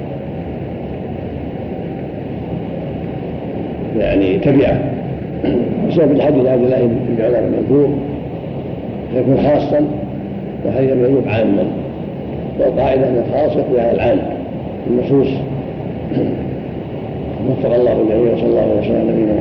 يعني تبعه بسبب الحديث عبد الله بن عمر المذكور يكون خاصا وحديث أبي أيوب عاما، والقاعدة أن الخاص يقضي على العام النصوص. وفق الله الجميع وصلى الله وسلم على نبينا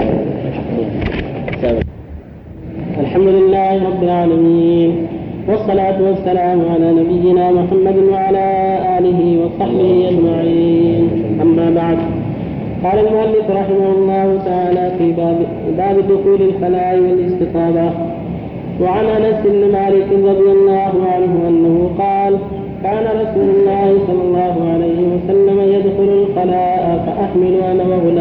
محمد. الحمد لله رب العالمين، والصلاة والسلام على نبينا محمد وعلى آله وصحبه أجمعين. أما بعد، قال المؤلف رحمه الله تعالى في باب دخول الخلاء والاستطابة. وعن أنس بن مالك رضي الله عنه أنه قال: كان رسول الله صلى الله عليه وسلم يدخل الخلاء فأحمل أنا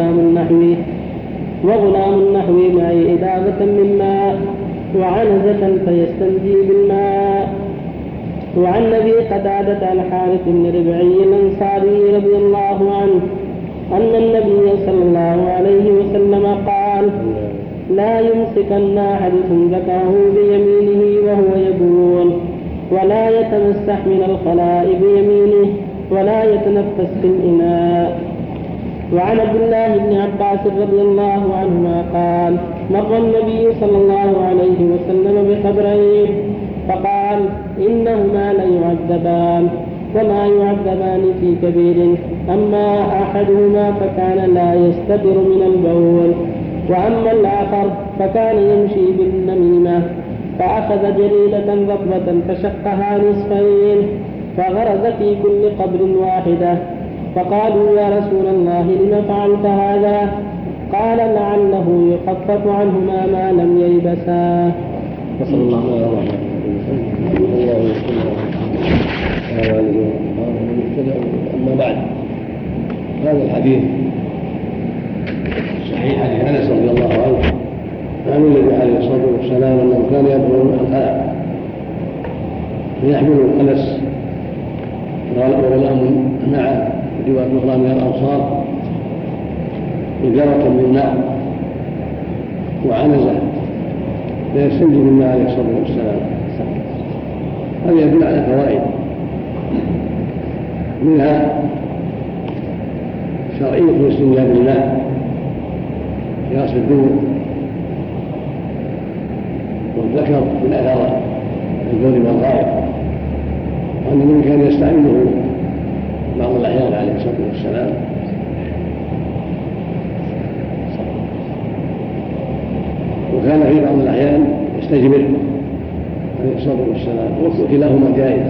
وغلام نحوي معي إدابة من ماء وعنزة فيستنجي بالماء. وعن أبي قتادة الحارث بن ربعي الأنصاري رضي الله عنه أن النبي صلى الله عليه وسلم قال: لا يمسكن أحدكم ذكره بيمينه وهو يبول، ولا يتمسح من الخلاء بيمينه، ولا يتنفس في الإناء. وعن عبد الله بن عباس رضي الله عنهما قال: مر النبي صلى الله عليه وسلم بقبرين فقال: إنهما ليعذبان وما يعذبان في كبير، أما أحدهما فكان لا يستتر من البول، وأما الآخر فكان يمشي بالنميمة، فأخذ جريدة رطبة فشقها نصفين فغرز في كل قبر واحدة، فقالوا: يا رسول الله لم فعلت هذا؟ قال: لعله يخفف عنهما ما لم ييبسا. وصلى الله عليه وسلم. أما بعد، هذا الحديث صحيح حديث أنس رضي الله عنه عن النبي عليه الصلاة والسلام أنه كان يدخل الخلاء فيحمل أنس وغلام معه رواية أخرى من الأنصار إجارة من ماء وعنزة فيستنجي بالماء عليه الصلاة والسلام. هذا يدل على فوائد، منها شرعية الاستنجاء بالماء في غسل الدبر والذكر في الأثر البول والغائط، وأن النبي كان يستعمله بعض الأحيان عليه الصلاة والسلام. وكان في بعض الأحيان يستجمر عليه الصلاة والسلام، وكلاهما جائز.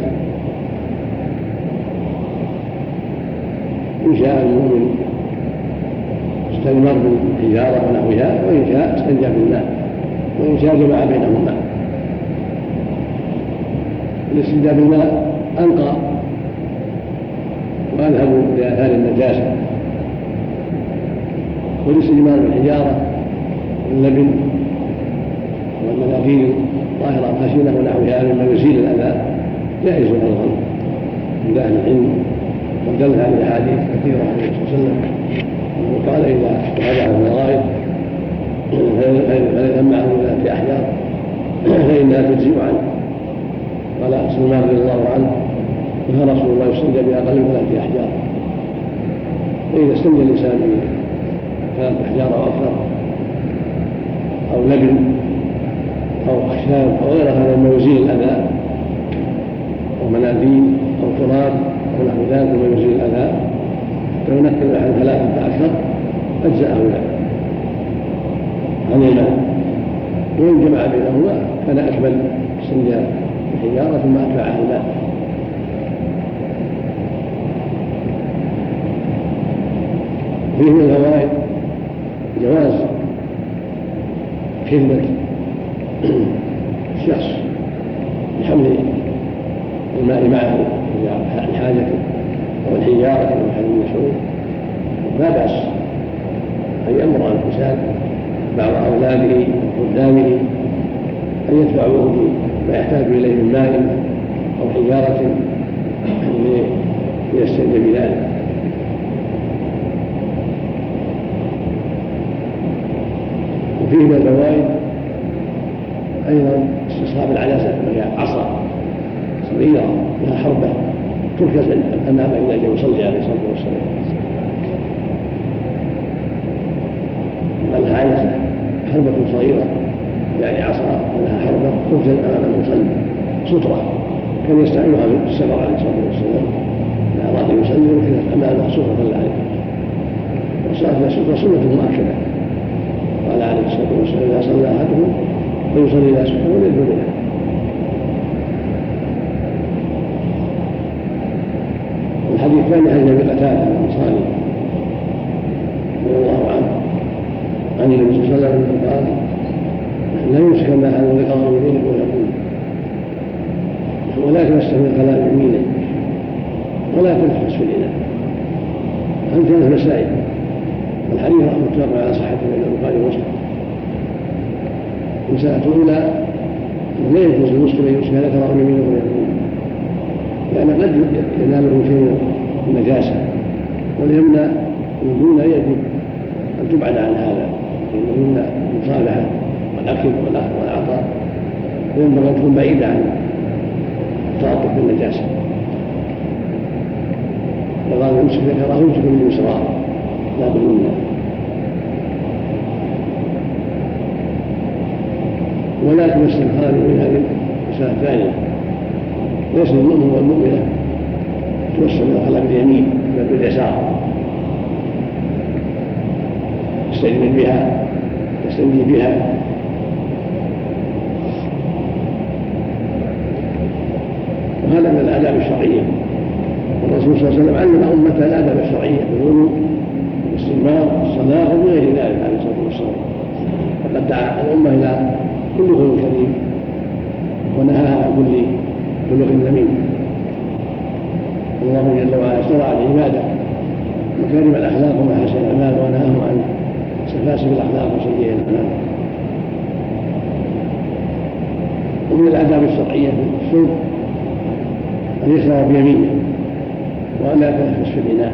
إن شاء المؤمن استجمر بالحجارة ونحوها، وإن شاء استنجى بالماء، وإن شاء جمع بينهما. الاستنجاء بالماء أنقى وأذهب لآثار النجاسة، والاستجمار بالحجارة واللبن والمناخير ظاهرة خشنة ونحوها مما يزيل الأذى جائز أيضا عند أهل العلم، ودل عليه أحاديث كثيرة عليه الصلاة والسلام، وقال إذا رجع من الغائط فليذهب معه في أحجار فإنها تجزئ عنه. قال سلمان رضي الله عنه نهى رسول الله يستنجى بأقل من 3 أحجار، فإذا استنجى الإنسان ب3 أحجار أو أكثر أو لبن أو أخشاب أو غير هذا مما يزيل الأذى أو مناديل أو تراب أو نحو ذلك مما يزيل الأذى، فينكر عن 3 فأكثر أجزأه عن الماء. وإن جمع بينهما كان أكمل استنجى بحجارة ثم أتبعها الماء. فيه من الفوائد جواز خدمة الشخص بحمل الماء معه لحاجته أو الحجارة من حال المشروب، لا بأس أن يأمر الإنسان بعض أولاده وخدامه أن يدفعوه بما يحتاج إليه من ماء أو حجارة ليستنجى بذلك. وفيه من الفوائد أيضا استصحاب العناسة، وهي عصا صغيرة لها حربة تركز أمام إذا جاء يصلي عليه الصلاة والسلام. لها عناسة حربة صغيرة يعني عصا لها حربة تركز أمام المصلي سترة، كان يستعملها في السفر عليه الصلاة والسلام إذا أراد يصلي ركزت أمامها سترة عليه، وصارت السترة سنة مؤكدة. قال عليه الصلاة والسلام إذا صلى أحدهم فيصلي إلى سترة وليدعو بها. الحديث الثاني عن أبي قتادة الأنصاري رضي الله عنه عن النبي صلى الله عليه وسلم قال لا يمسكن أحد ذكره بينه ويقول ولا تمسه الكلام يمينه ولا تنفس في الإناء. عن 3 مسائل. الحديث متفق على صحته من البخاري ومسلم. المسألة الأولى لا يجوز للمسلم أن يمسك ذكره يمينه ويقول، لأن قد يناله شيء النجاسة، وليمنع من دون يجب أن تبعد عن هذا، لأنه يمنع المصالحة والأكل والعطاء، وينبغي أن تكون بعيدة عن التعاطف بالنجاسة. فقال يمسك ذكره يمسك باليسرى لا باليمنى. ولا تمس الخارج من هذه المسألة الثانية، ليس المؤمن والمؤمنة توسل الخلق باليمين بل باليسار، يستجمل بها يستنجي بها. وهذا من الآداب الشرعية، والرسول صلى الله عليه وسلم علم أمته الآداب الشرعية بالوضوء والاستجمار والصلاة وغير ذلك عليه الصلاة والسلام. فقد دعا الأمة إلى كل خلق كريم ونهاها عن كل خلق ذميم. الله جل وعلا شرع العبادة مكارم الأخلاق ومحاسن الأعمال، ونهاهم عن سفاسف الأخلاق وسيئ الأعمال. ومن الآداب الشرعية في الشرب أن يشرب بيمينه وأن لا يتنفس في الإناء،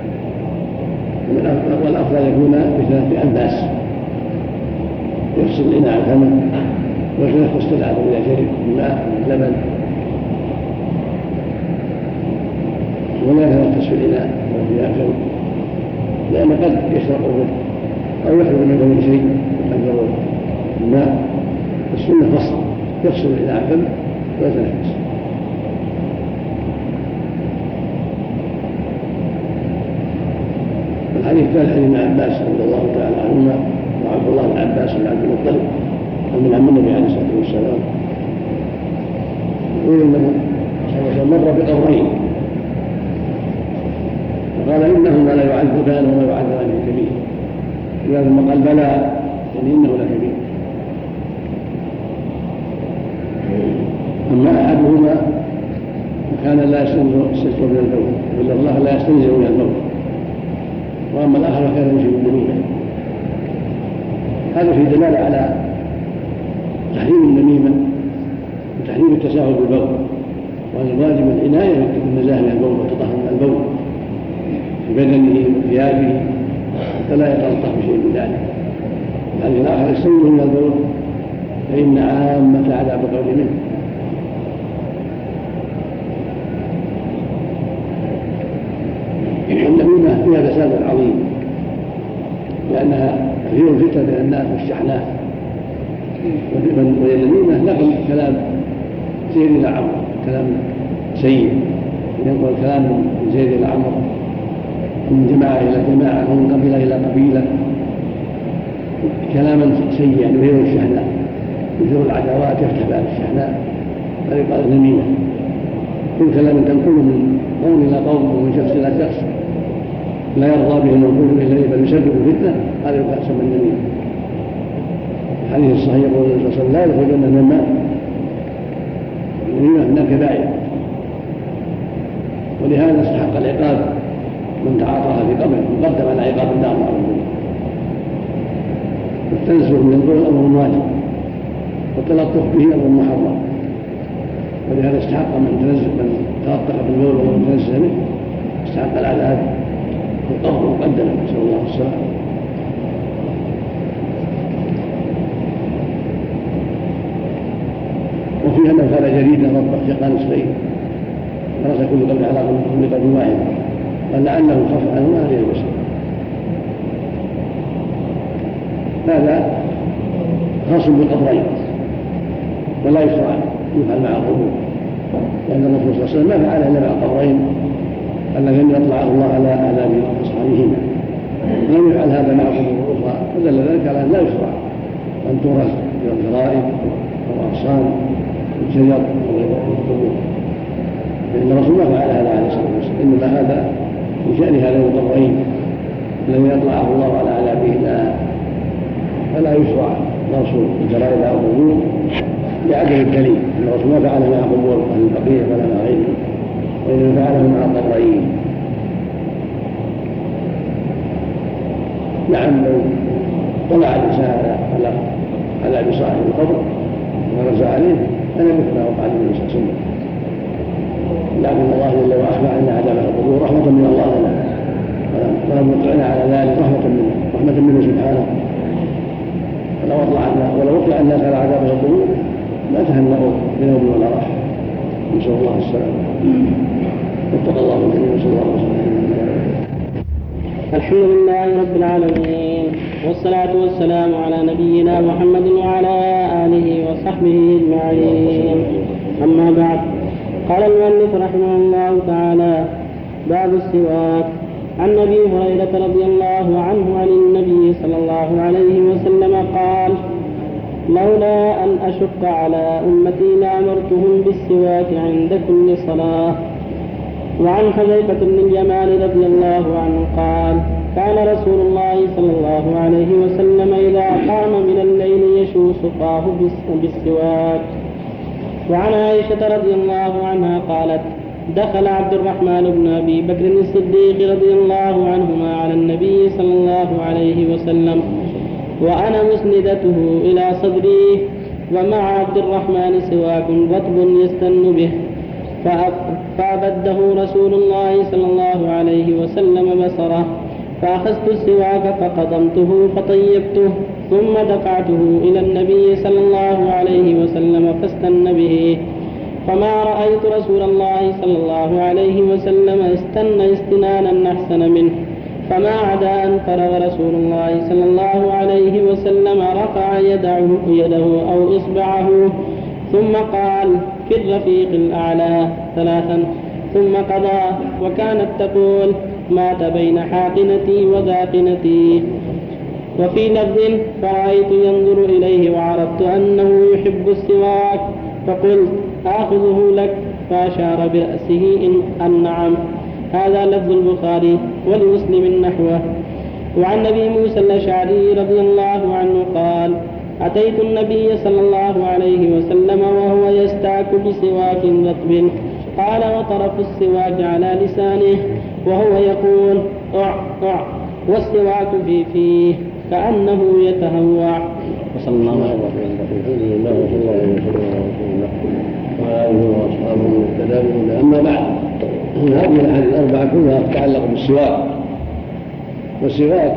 والأفضل يكون ب3 أنفاس، يفصل الإناء عن فمه ويتنفس 3 إذا شرب الماء واللبن، ولا يتنفس في الإناء وفي أكل، لأن قد يشرب أو يخرج منه شيء يقدر الماء. السنة فصل يفصل الإناء عن فمه ويتنفس. الحديث الثالث عن ابن عباس رضي الله تعالى عنهما وعبد الله بن عباس بن عبد المطلب من عم النبي عليه الصلاه والسلام يقول انه مر بقبرين فقال انهما لا يعذبان ولا يعذبان في كبير، ثم قال بلى يعني انه لكبير. اما احدهما فكان لا يستنزل من البول، الا الله لا يستنزل من البول، واما الاخر فكان يمشي بالنميمه. هذا في دلاله على تحريم النميمه وتحريم التساهل بالبول، وان الواجب العنايه بالنزاهه من البول والتطهر من البول في بدنه وثيابه فلا يتلطف بشيء من ذلك. هذه الاخر يستنزل من البول فان عامه عذاب القبر منه. النميمه فيها فساد عظيم لانها تثير الفتن بين الناس والشحناء، والنميمه نقل كلام زيد الى عمرو كلام سيء، ينقل كلام من زيد الى عمرو من جماعه الى جماعه ومن قبيله الى قبيله كلاما سيئا يثير الشحناء يثير العداوات يفتح باب الشحناء، فيقال نميمه. كل كلام تنقله من قوم الى قوم ومن شخص الى شخص لا يرضى به المنقول اليه بل يسبب فتنه، هذا يسمى النميمه. الحديث الصحيح يقول النبي صلى الله عليه وسلم لا يخرجن من الماء، النميمه من الكبائر، ولهذا استحق العقاب من تعاطاها في قبره مقدم على عقاب النار مع الوجود. والتنزه من البول امر واجب والتلطف به امر محرم، ولهذا استحق من تلطف بالبول ومن تنزه منه استحق العذاب والقبر مقدما، نسال الله السلامه. وفيها انه كان جريدا ربه شقا نصفين درس كل قبل على كل قبل واحد، قال لعله خف عنه هذه الوسيله. هذا خاص بالقبرين ولا يشرع يفعل مع القبور، لان الرسول صلى الله عليه وسلم ما فعل الا مع القبرين الذين يطلع الله على اعلام اصحابهما، لم يفعل هذا مع القبور الاخرى، فدل ذلك على ان لا يشرع ان تورث الغرائب او اغصان الشجر او القبور، لان الرسول ما فعل هذا عليه الصلاه والسلام، انما هذا من شان هذين القبرين الذي يطلعه الله على اعلامهما، فلا يشرع درس الجرائد او القبور لعدم الدليل، ان الرسول ما فعله مع قبور اهل البقيع ولا مع غيره، وانما فعله مع القبرين. نعم لو طلع الانسان على بصاحب القبر ورجع عليه فلم يكن وقع النبي صلى الله عليه وسلم، لكن الله جل وعلا اخبر ان عذاب القبور رحمه من الله لنا، ولم يطلعنا على ذلك رحمه منه سبحانه. ولو اطلع الناس على عذاب القبور لا تهنأوا بنوم ولا راحه، نسال الله السلامه. واتقى الله الجميع، نسال الله السلامه. الحمد لله رب العالمين، والصلاة والسلام على نبينا محمد وعلى آله وصحبه أجمعين. أما بعد، قال المؤلف رحمه الله تعالى: باب السواك. عن أبي هريرة رضي الله عنه عن النبي صلى الله عليه وسلم قال: لولا أن أشق على أمتي لأمرتهم بالسواك عند كل صلاة. وعن حذيفة بن اليمان رضي الله عنه قال: كان رسول الله صلى الله عليه وسلم إذا قام من الليل يشو صفاه بالسواك. وعن عائشة رضي الله عنها قالت: دخل عبد الرحمن بن أبي بكر الصديق رضي الله عنهما على النبي صلى الله عليه وسلم وأنا مسندته إلى صدري، ومع عبد الرحمن سواك رطب يستن به، فأبده رسول الله صلى الله عليه وسلم بصره، فأخذت السواك فقضمته فطيبته، ثم دفعته إلى النبي صلى الله عليه وسلم فاستن به، فما رأيت رسول الله صلى الله عليه وسلم استن استنانا أحسن منه. فما عدا أن فرغ رسول الله صلى الله عليه وسلم رفع يده أو إصبعه ثم قال: في الرفيق الأعلى 3 ثم قضى وكانت تقول مات بين حاقنتي وذاقنتي. وفي لفظ فرأيت ينظر إليه وعرفت أنه يحب السواك فقلت آخذه لك فأشار برأسه أن نعم. هذا لفظ البخاري ولمسلم نحوه. وعن أبي موسى الأشعري رضي الله عنه قال أتيت النبي صلى الله عليه وسلم وهو يستاك بسواك رطب قال وطرف السواك على لسانه وهو يقول أع أع والسواك في فيه كأنه يتهوع. وصلى الله عليه وسلم. الحمد لله وصلى الله عليه وسلم وعلى آله وأصحابه ومن أما بعد هذه الأحاديث الأربعة كلها تتعلق بالسواك. والسواك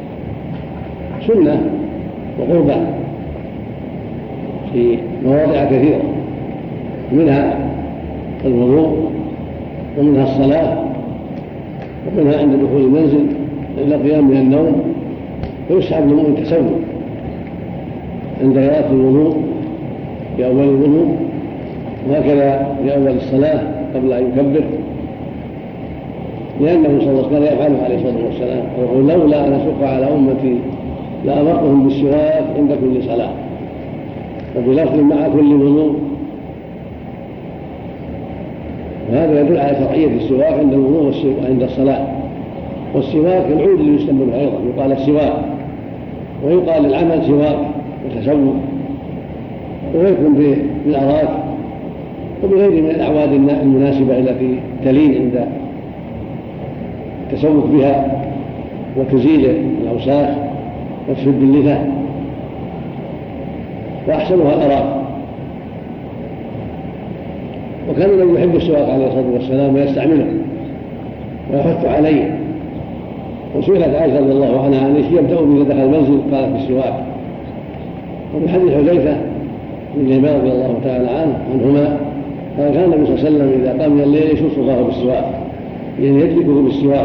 سنة وقربة في مواضع كثيرة منها الوضوء ومنها الصلاة ومنها عند دخول المنزل إلى قيام من النوم. ويسحب للمؤمن تسوق عند قراءة الوضوء في أول الوضوء وهكذا في أول الصلاة قبل أن يكبر لأنه صلى الله عليه وسلم يفعله عليه الصلاة والسلام ويقول لولا أن أشق على أمتي لأمرتهم بالسواك عند كل صلاة وبلفظ مع كل وضوء. وهذا يدل على شرعية السواك عند الوضوء وعند الصلاة. والسواك العود اللي يستعمل أيضا يقال السواك ويقال العمل سواك وتسوق ويكون بالأراك وبغير من الأعواد المناسبة التي تلين عند التسوق بها وتزيل الأوساخ وتسد اللثة وأحسنها الأراك. وكان النبي يحب السواك عليه الصلاة والسلام ويستعمله ويحث عليه. وسئلت عائشة رضي الله عنها عن ايش يبدأ به إذا دخل المنزل قالت بالسواك. وفي حديث حذيفة بن اليمان رضي الله تعالى عنهما قال كان النبي صلى الله عليه وسلم إذا قام من الليل يشوف صفاه بالسواك يعني يدركه بالسواك.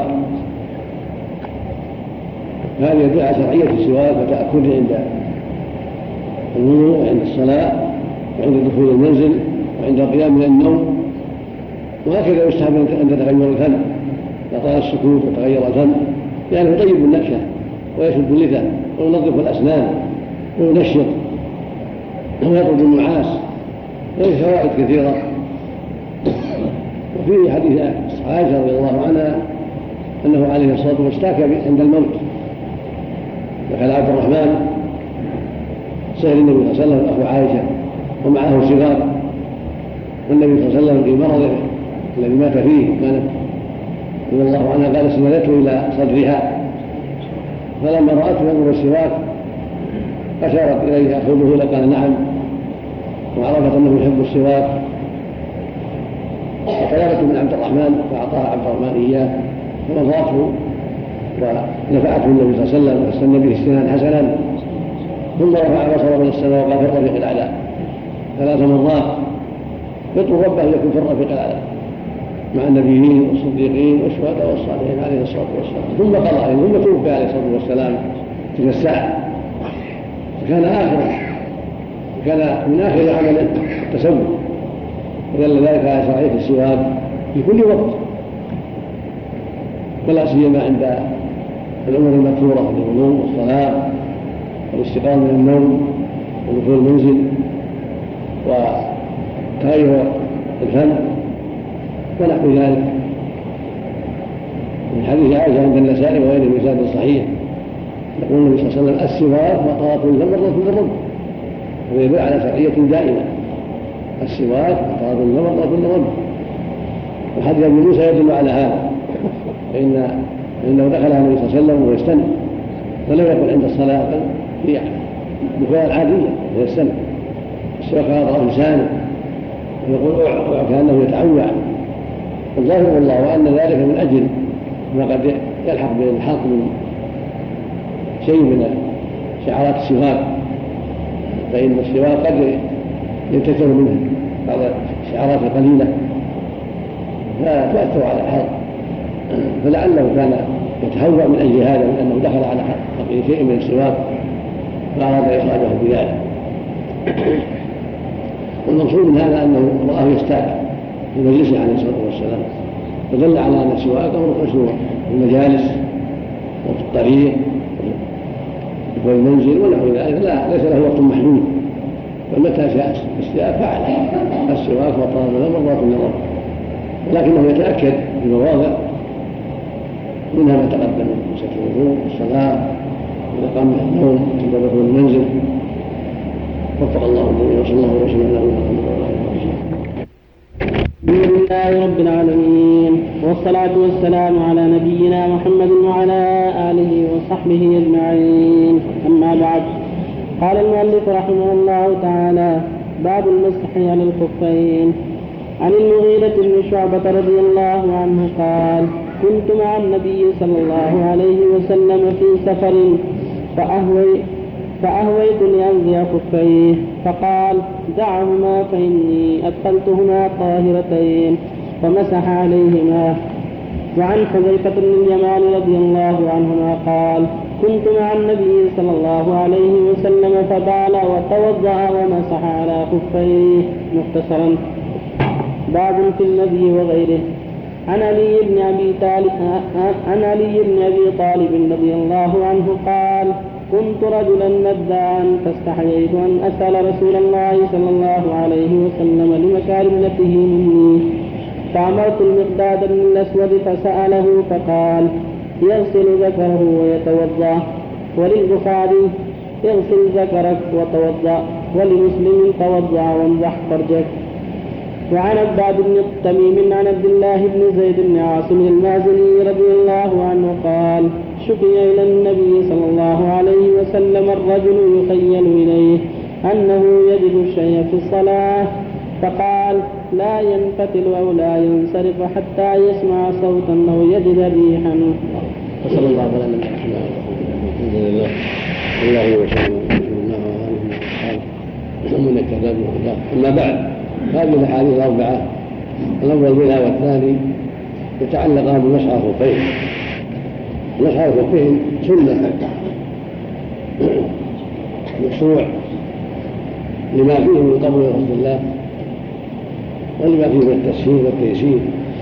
هذا يدل على شرعية السواك وتأكده عند الوضوء وعند الصلاة وعند دخول المنزل وعند القيام من النوم. وهكذا يستحب عند تغير الفم إذا طال السكوت وتغير الفم يعني يطيب النكشة ويشد اللثة وينظف الأسنان وينشط ويطرد النعاس. وفيه فوائد كثيرة. وفي حديث عائشة رضي الله عنها أنه عليه الصلاة والسلام اشتكى عند الموت دخل عبد الرحمن سهل النبي صلى الله عليه وسلم أخو عائشة ومعه صغار والنبي صلى الله عليه وسلم في مرضه الذي مات فيه كانت رضي الله عنها قال سندته إلى صدرها فلما رأته ينظر السواك أشارت إليه أخذه لقال نعم وعرفت أنه يحب السواك فطلبته من عبد الرحمن فأعطاها عبد الرحمن إياه فوضعته ونفعته النبي صلى الله عليه وسلم واستنى به استنانا حسنا ثم رفع بصره من السماء وقال في الرفيق الأعلى 3 مرات يطلب ربه يكون في الرفيق الأعلى مع النبيين والصديقين والشهداء والصالحين عليه الصلاة والسلام. ثم قضى ثم توفي عليه الصلاة والسلام تلك الساعة فكان من آخر عمله التسوق ودل ذلك على شرعية السواك في كل وقت ولا سيما عند الأمور المكثورة الوضوء والصلاة والاستيقاظ من النوم ودخول المنزل وتغير الفم ونحو ذلك. من حديث عائشة عند النسائي وغيره بإسناد صحيح يقول النبي صلى الله عليه وسلم السواك وطرف الفم مرة الرب ويدل على شرعية دائمة السواك وطرف الفم مرة الرب. وحديث ابن موسى يدل على هذا فإنه دخل على النبي صلى الله عليه وسلم ويستنى ولم يقل عند الصلاة بل في بكاء عادية ويستنى السواك على طرف لسانه ويقول كأنه يتعوع. الظاهر والله وأن ذلك من أجل ما قد يلحق بالحق من شيء من شعارات السواك فإن السواك قد ينتشر منه بعض الشعارات القليلة فتؤثر على الحق فلعله كان يتهوى من أجل هذا من أنه دخل على حق شيء من السواك فأراد إخراجه بذلك. والمقصود من هذا أنه رآه يستاك في مجلسه عليه الصلاة والسلام، فدل على أن السواك أمر مشروع في المجالس وفي الطريق وفي المنزل ونحو ذلك، ليس له وقت محدود، فمتى شاء السواك فعل السواك وطلب له مرات من مرات، ولكنه يتأكد في مواضع منها ما تقدم من ستر الوضوء والصلاة وإقامة النوم عند دخول المنزل. وفق الله الجميع وصلى الله وسلم على الحمد لله رب العالمين، والصلاة والسلام على نبينا محمد وعلى آله وصحبه أجمعين، أما بعد. قال المؤلف رحمه الله تعالى: باب المسح على الخفين. عن المغيرة بن شعبة رضي الله عنه قال: كنت مع النبي صلى الله عليه وسلم في سفر فأهويت لأنزع خفيه، فقال: دعهما فإني أدخلتهما طاهرتين، فمسح عليهما. وعن حذيفة بن اليمان رضي الله عنهما قال: كنت مع النبي صلى الله عليه وسلم فبال وتوضأ ومسح على خفيه. مختصرا. باب في النبي وغيره. عن علي بن أبي طالب رضي الله عنه قال: كنت رجلا نداعا فاستحييت أن أسأل رسول الله صلى الله عليه وسلم لمكارمته مني، فأمرت المقداد بن الأسود فسأله فقال: يغسل ذكره ويتوضأ. وللبخاري: اغسل ذكرك وتوضأ. ولمسلم: توضأ وامسح فرجك. وعن عباد بن تميم عن عبد الله بن زيد بن عاصم المازني رضي الله عنه قال: شكي إلى النبي صلى الله عليه وسلم الرجل يخيل إليه أنه يجد الشيء في الصلاة، فقال: لا ينفتل أو لا ينصرف حتى يسمع صوتا أو يجد ريحا. وصلى الله على نبينا محمد. الحمد لله. الله وسلم ومن اهتدى بهداه. أما بعد، هذه الأحاديث الأربعة الأول منها والثاني يتعلقان بمسح الخفين. مسح الخفين سنة مشروع لما فيه من قبول رسول الله ولما فيه من التسهيل والتيسير،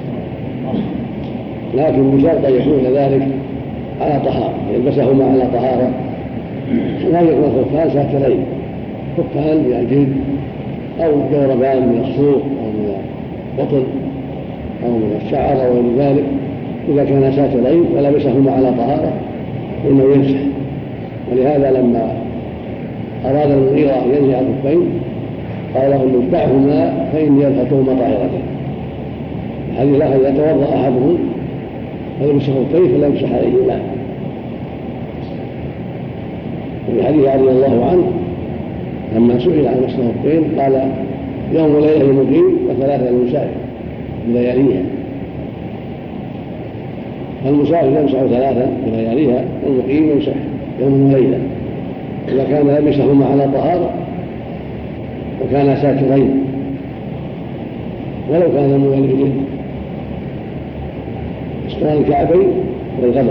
لكن بشرط أن يكون ذلك على طهارة، يلبسهما على طهارة، لا يكون خفان ساترين، خفان من الجلد أو جوربان من الصوف أو من القطن أو من الشعر أو غير ذلك. إذا كان ساترين ولبسهما على طهارة فإنه يمسح. ولهذا لما أراد المغيرة أن ينزع الخفين قال لهم: دعهما فإني أدخلتهما طاهرتين. هذه الآخر: إذا توضأ أحدهم فلبس خفيه فلا يمسح عليهما. وفي حديث رضي الله عنه لما سئل عن مسح الخفين قال: يوم وليلة المقيم وثلاثة للمسافر بلياليها. فالمسافر يمسح ثلاثا بلياليها، والمقيم يمسح يوم وليلة إذا كان لبسهما على طهارة وكان ساترين، ولو كان المولد جلد استوى الكعبين والغدر،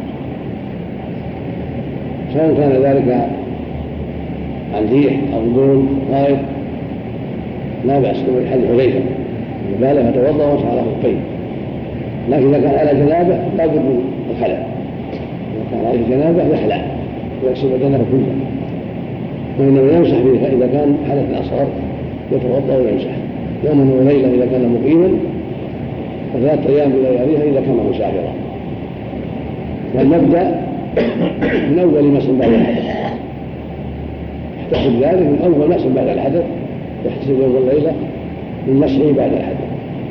سواء كان ذلك عن ريح أو بول غائط لا بأس كما حديث حذيفة بالغ فتوضأ ومسح على خفيه. لكن إذا كان على جنابه لا بد من الخلع، إذا كان على جنابه يخلع ويغسل بدنه كله، وإنما يمسح به إذا كان حدث أصغر يتوضأ ويمسح يوما وليلة إذا كان مقيما، وثلاثة أيام بلياليها إذا كان مسافرا. فلنبدأ من أول مسح بعد الحدث، يحتسب ذلك من أول مسح بعد الحدث، يحتسب يوم الليلة من مسحه بعد الحدث.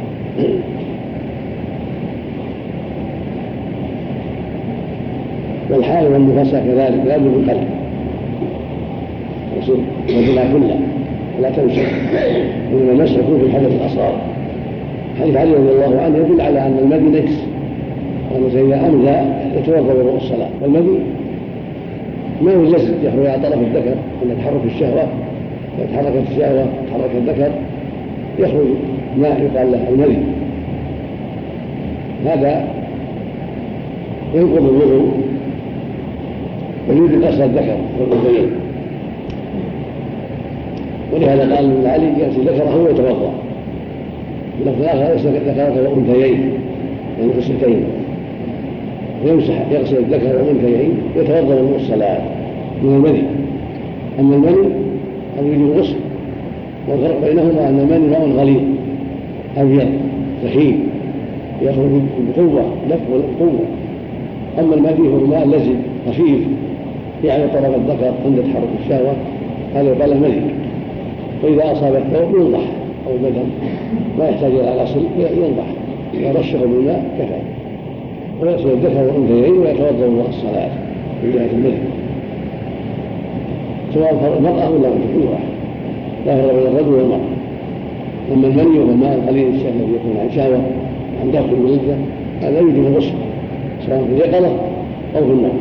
والحائض والنفساء كذلك لا بد من قلب يصير وجهها كلها ولا تمسح، إنما المسح يكون في الحدث الأصغر. حديث علي رضي الله عنه يدل على أن المدي نجس، وأنه إذا أمدى يتوضأ وضوء الصلاة. والمدي ما هو جسد يحوي على طرف الذكر، أن تحرك الشهوة، إذا تحركت الشهوة تحرك الذكر يخرج ما يقال له المدي، هذا ينقض الوضوء ويوجد قصد الذكر والأنثيين. ولهذا قال ابن علي يغسل ذكره ويتوضا، في لفظ اخر يغسل ذكره وانثيين يعني غسلتين، ويمسح يغسل الذكر والانثيين ويتوضا من الصلاه من المني. اما المني او يجب الغسل، والفرق بينهما ان المني ماء غليظ ابيض ثخين يخرج بقوه قوه، اما المني هو الماء الذي خفيف يعني طرف الذكر عند تحرك الشهوه، هذا يقال المني. فاذا اصاب الثوب ينضح او البدن ما يحتاج الى غسل ينضح، يرشه بالماء كفى، ويغسل الذكر والانثيين ويتوضا وضوء الصلاه في جهه المني، سواء المراه ولا الرجل كل واحد، لا فرق بين الرجل والمراه. اما المني وهو الماء القليل الشهوه الذي يكون عن شهوه عن داخل اللذه هذا يوجب الغسل سواء في اليقظه او في النوم.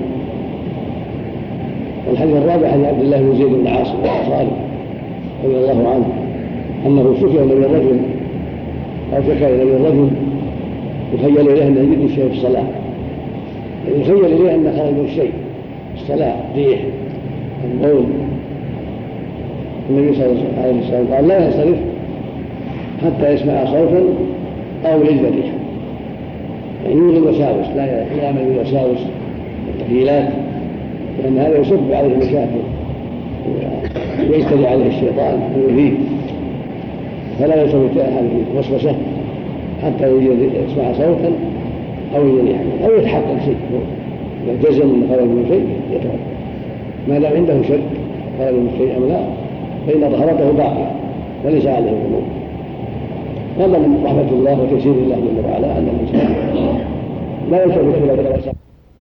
والحديث الرابع عن عبد الله بن زيد بن عاصم الانصاري رضي الله عنه انه شكي الى الرجل او شكى الى الرجل يخيل اليه ان يجد الشيء في الصلاه، يخيل اليه ان خرج من الشيء في الصلاه ريح البول. النبي صلى الله عليه وسلم قال لا ينصرف حتى يسمع صوتا او يجد ريحا، يعني يوجد الوساوس لا يعمل بالوساوس والتخيلات، لأن هذا يسبب عليه مشاكل ويجتري عليه الشيطان ويريد، فلا يسوي هذه الوسوسة حتى يسمع صوتا أو يجد ريحا أو يتحقق شيء، إذا جزم أن خرج من شيء يتوقف، ما دام عنده شك خرج من شيء أم لا فإن طهارته باقية وليس عليه ذنوب. هذا من رحمة الله وتيسير الله جل وعلا أن الإنسان لا يشرك إلا بالوسائل.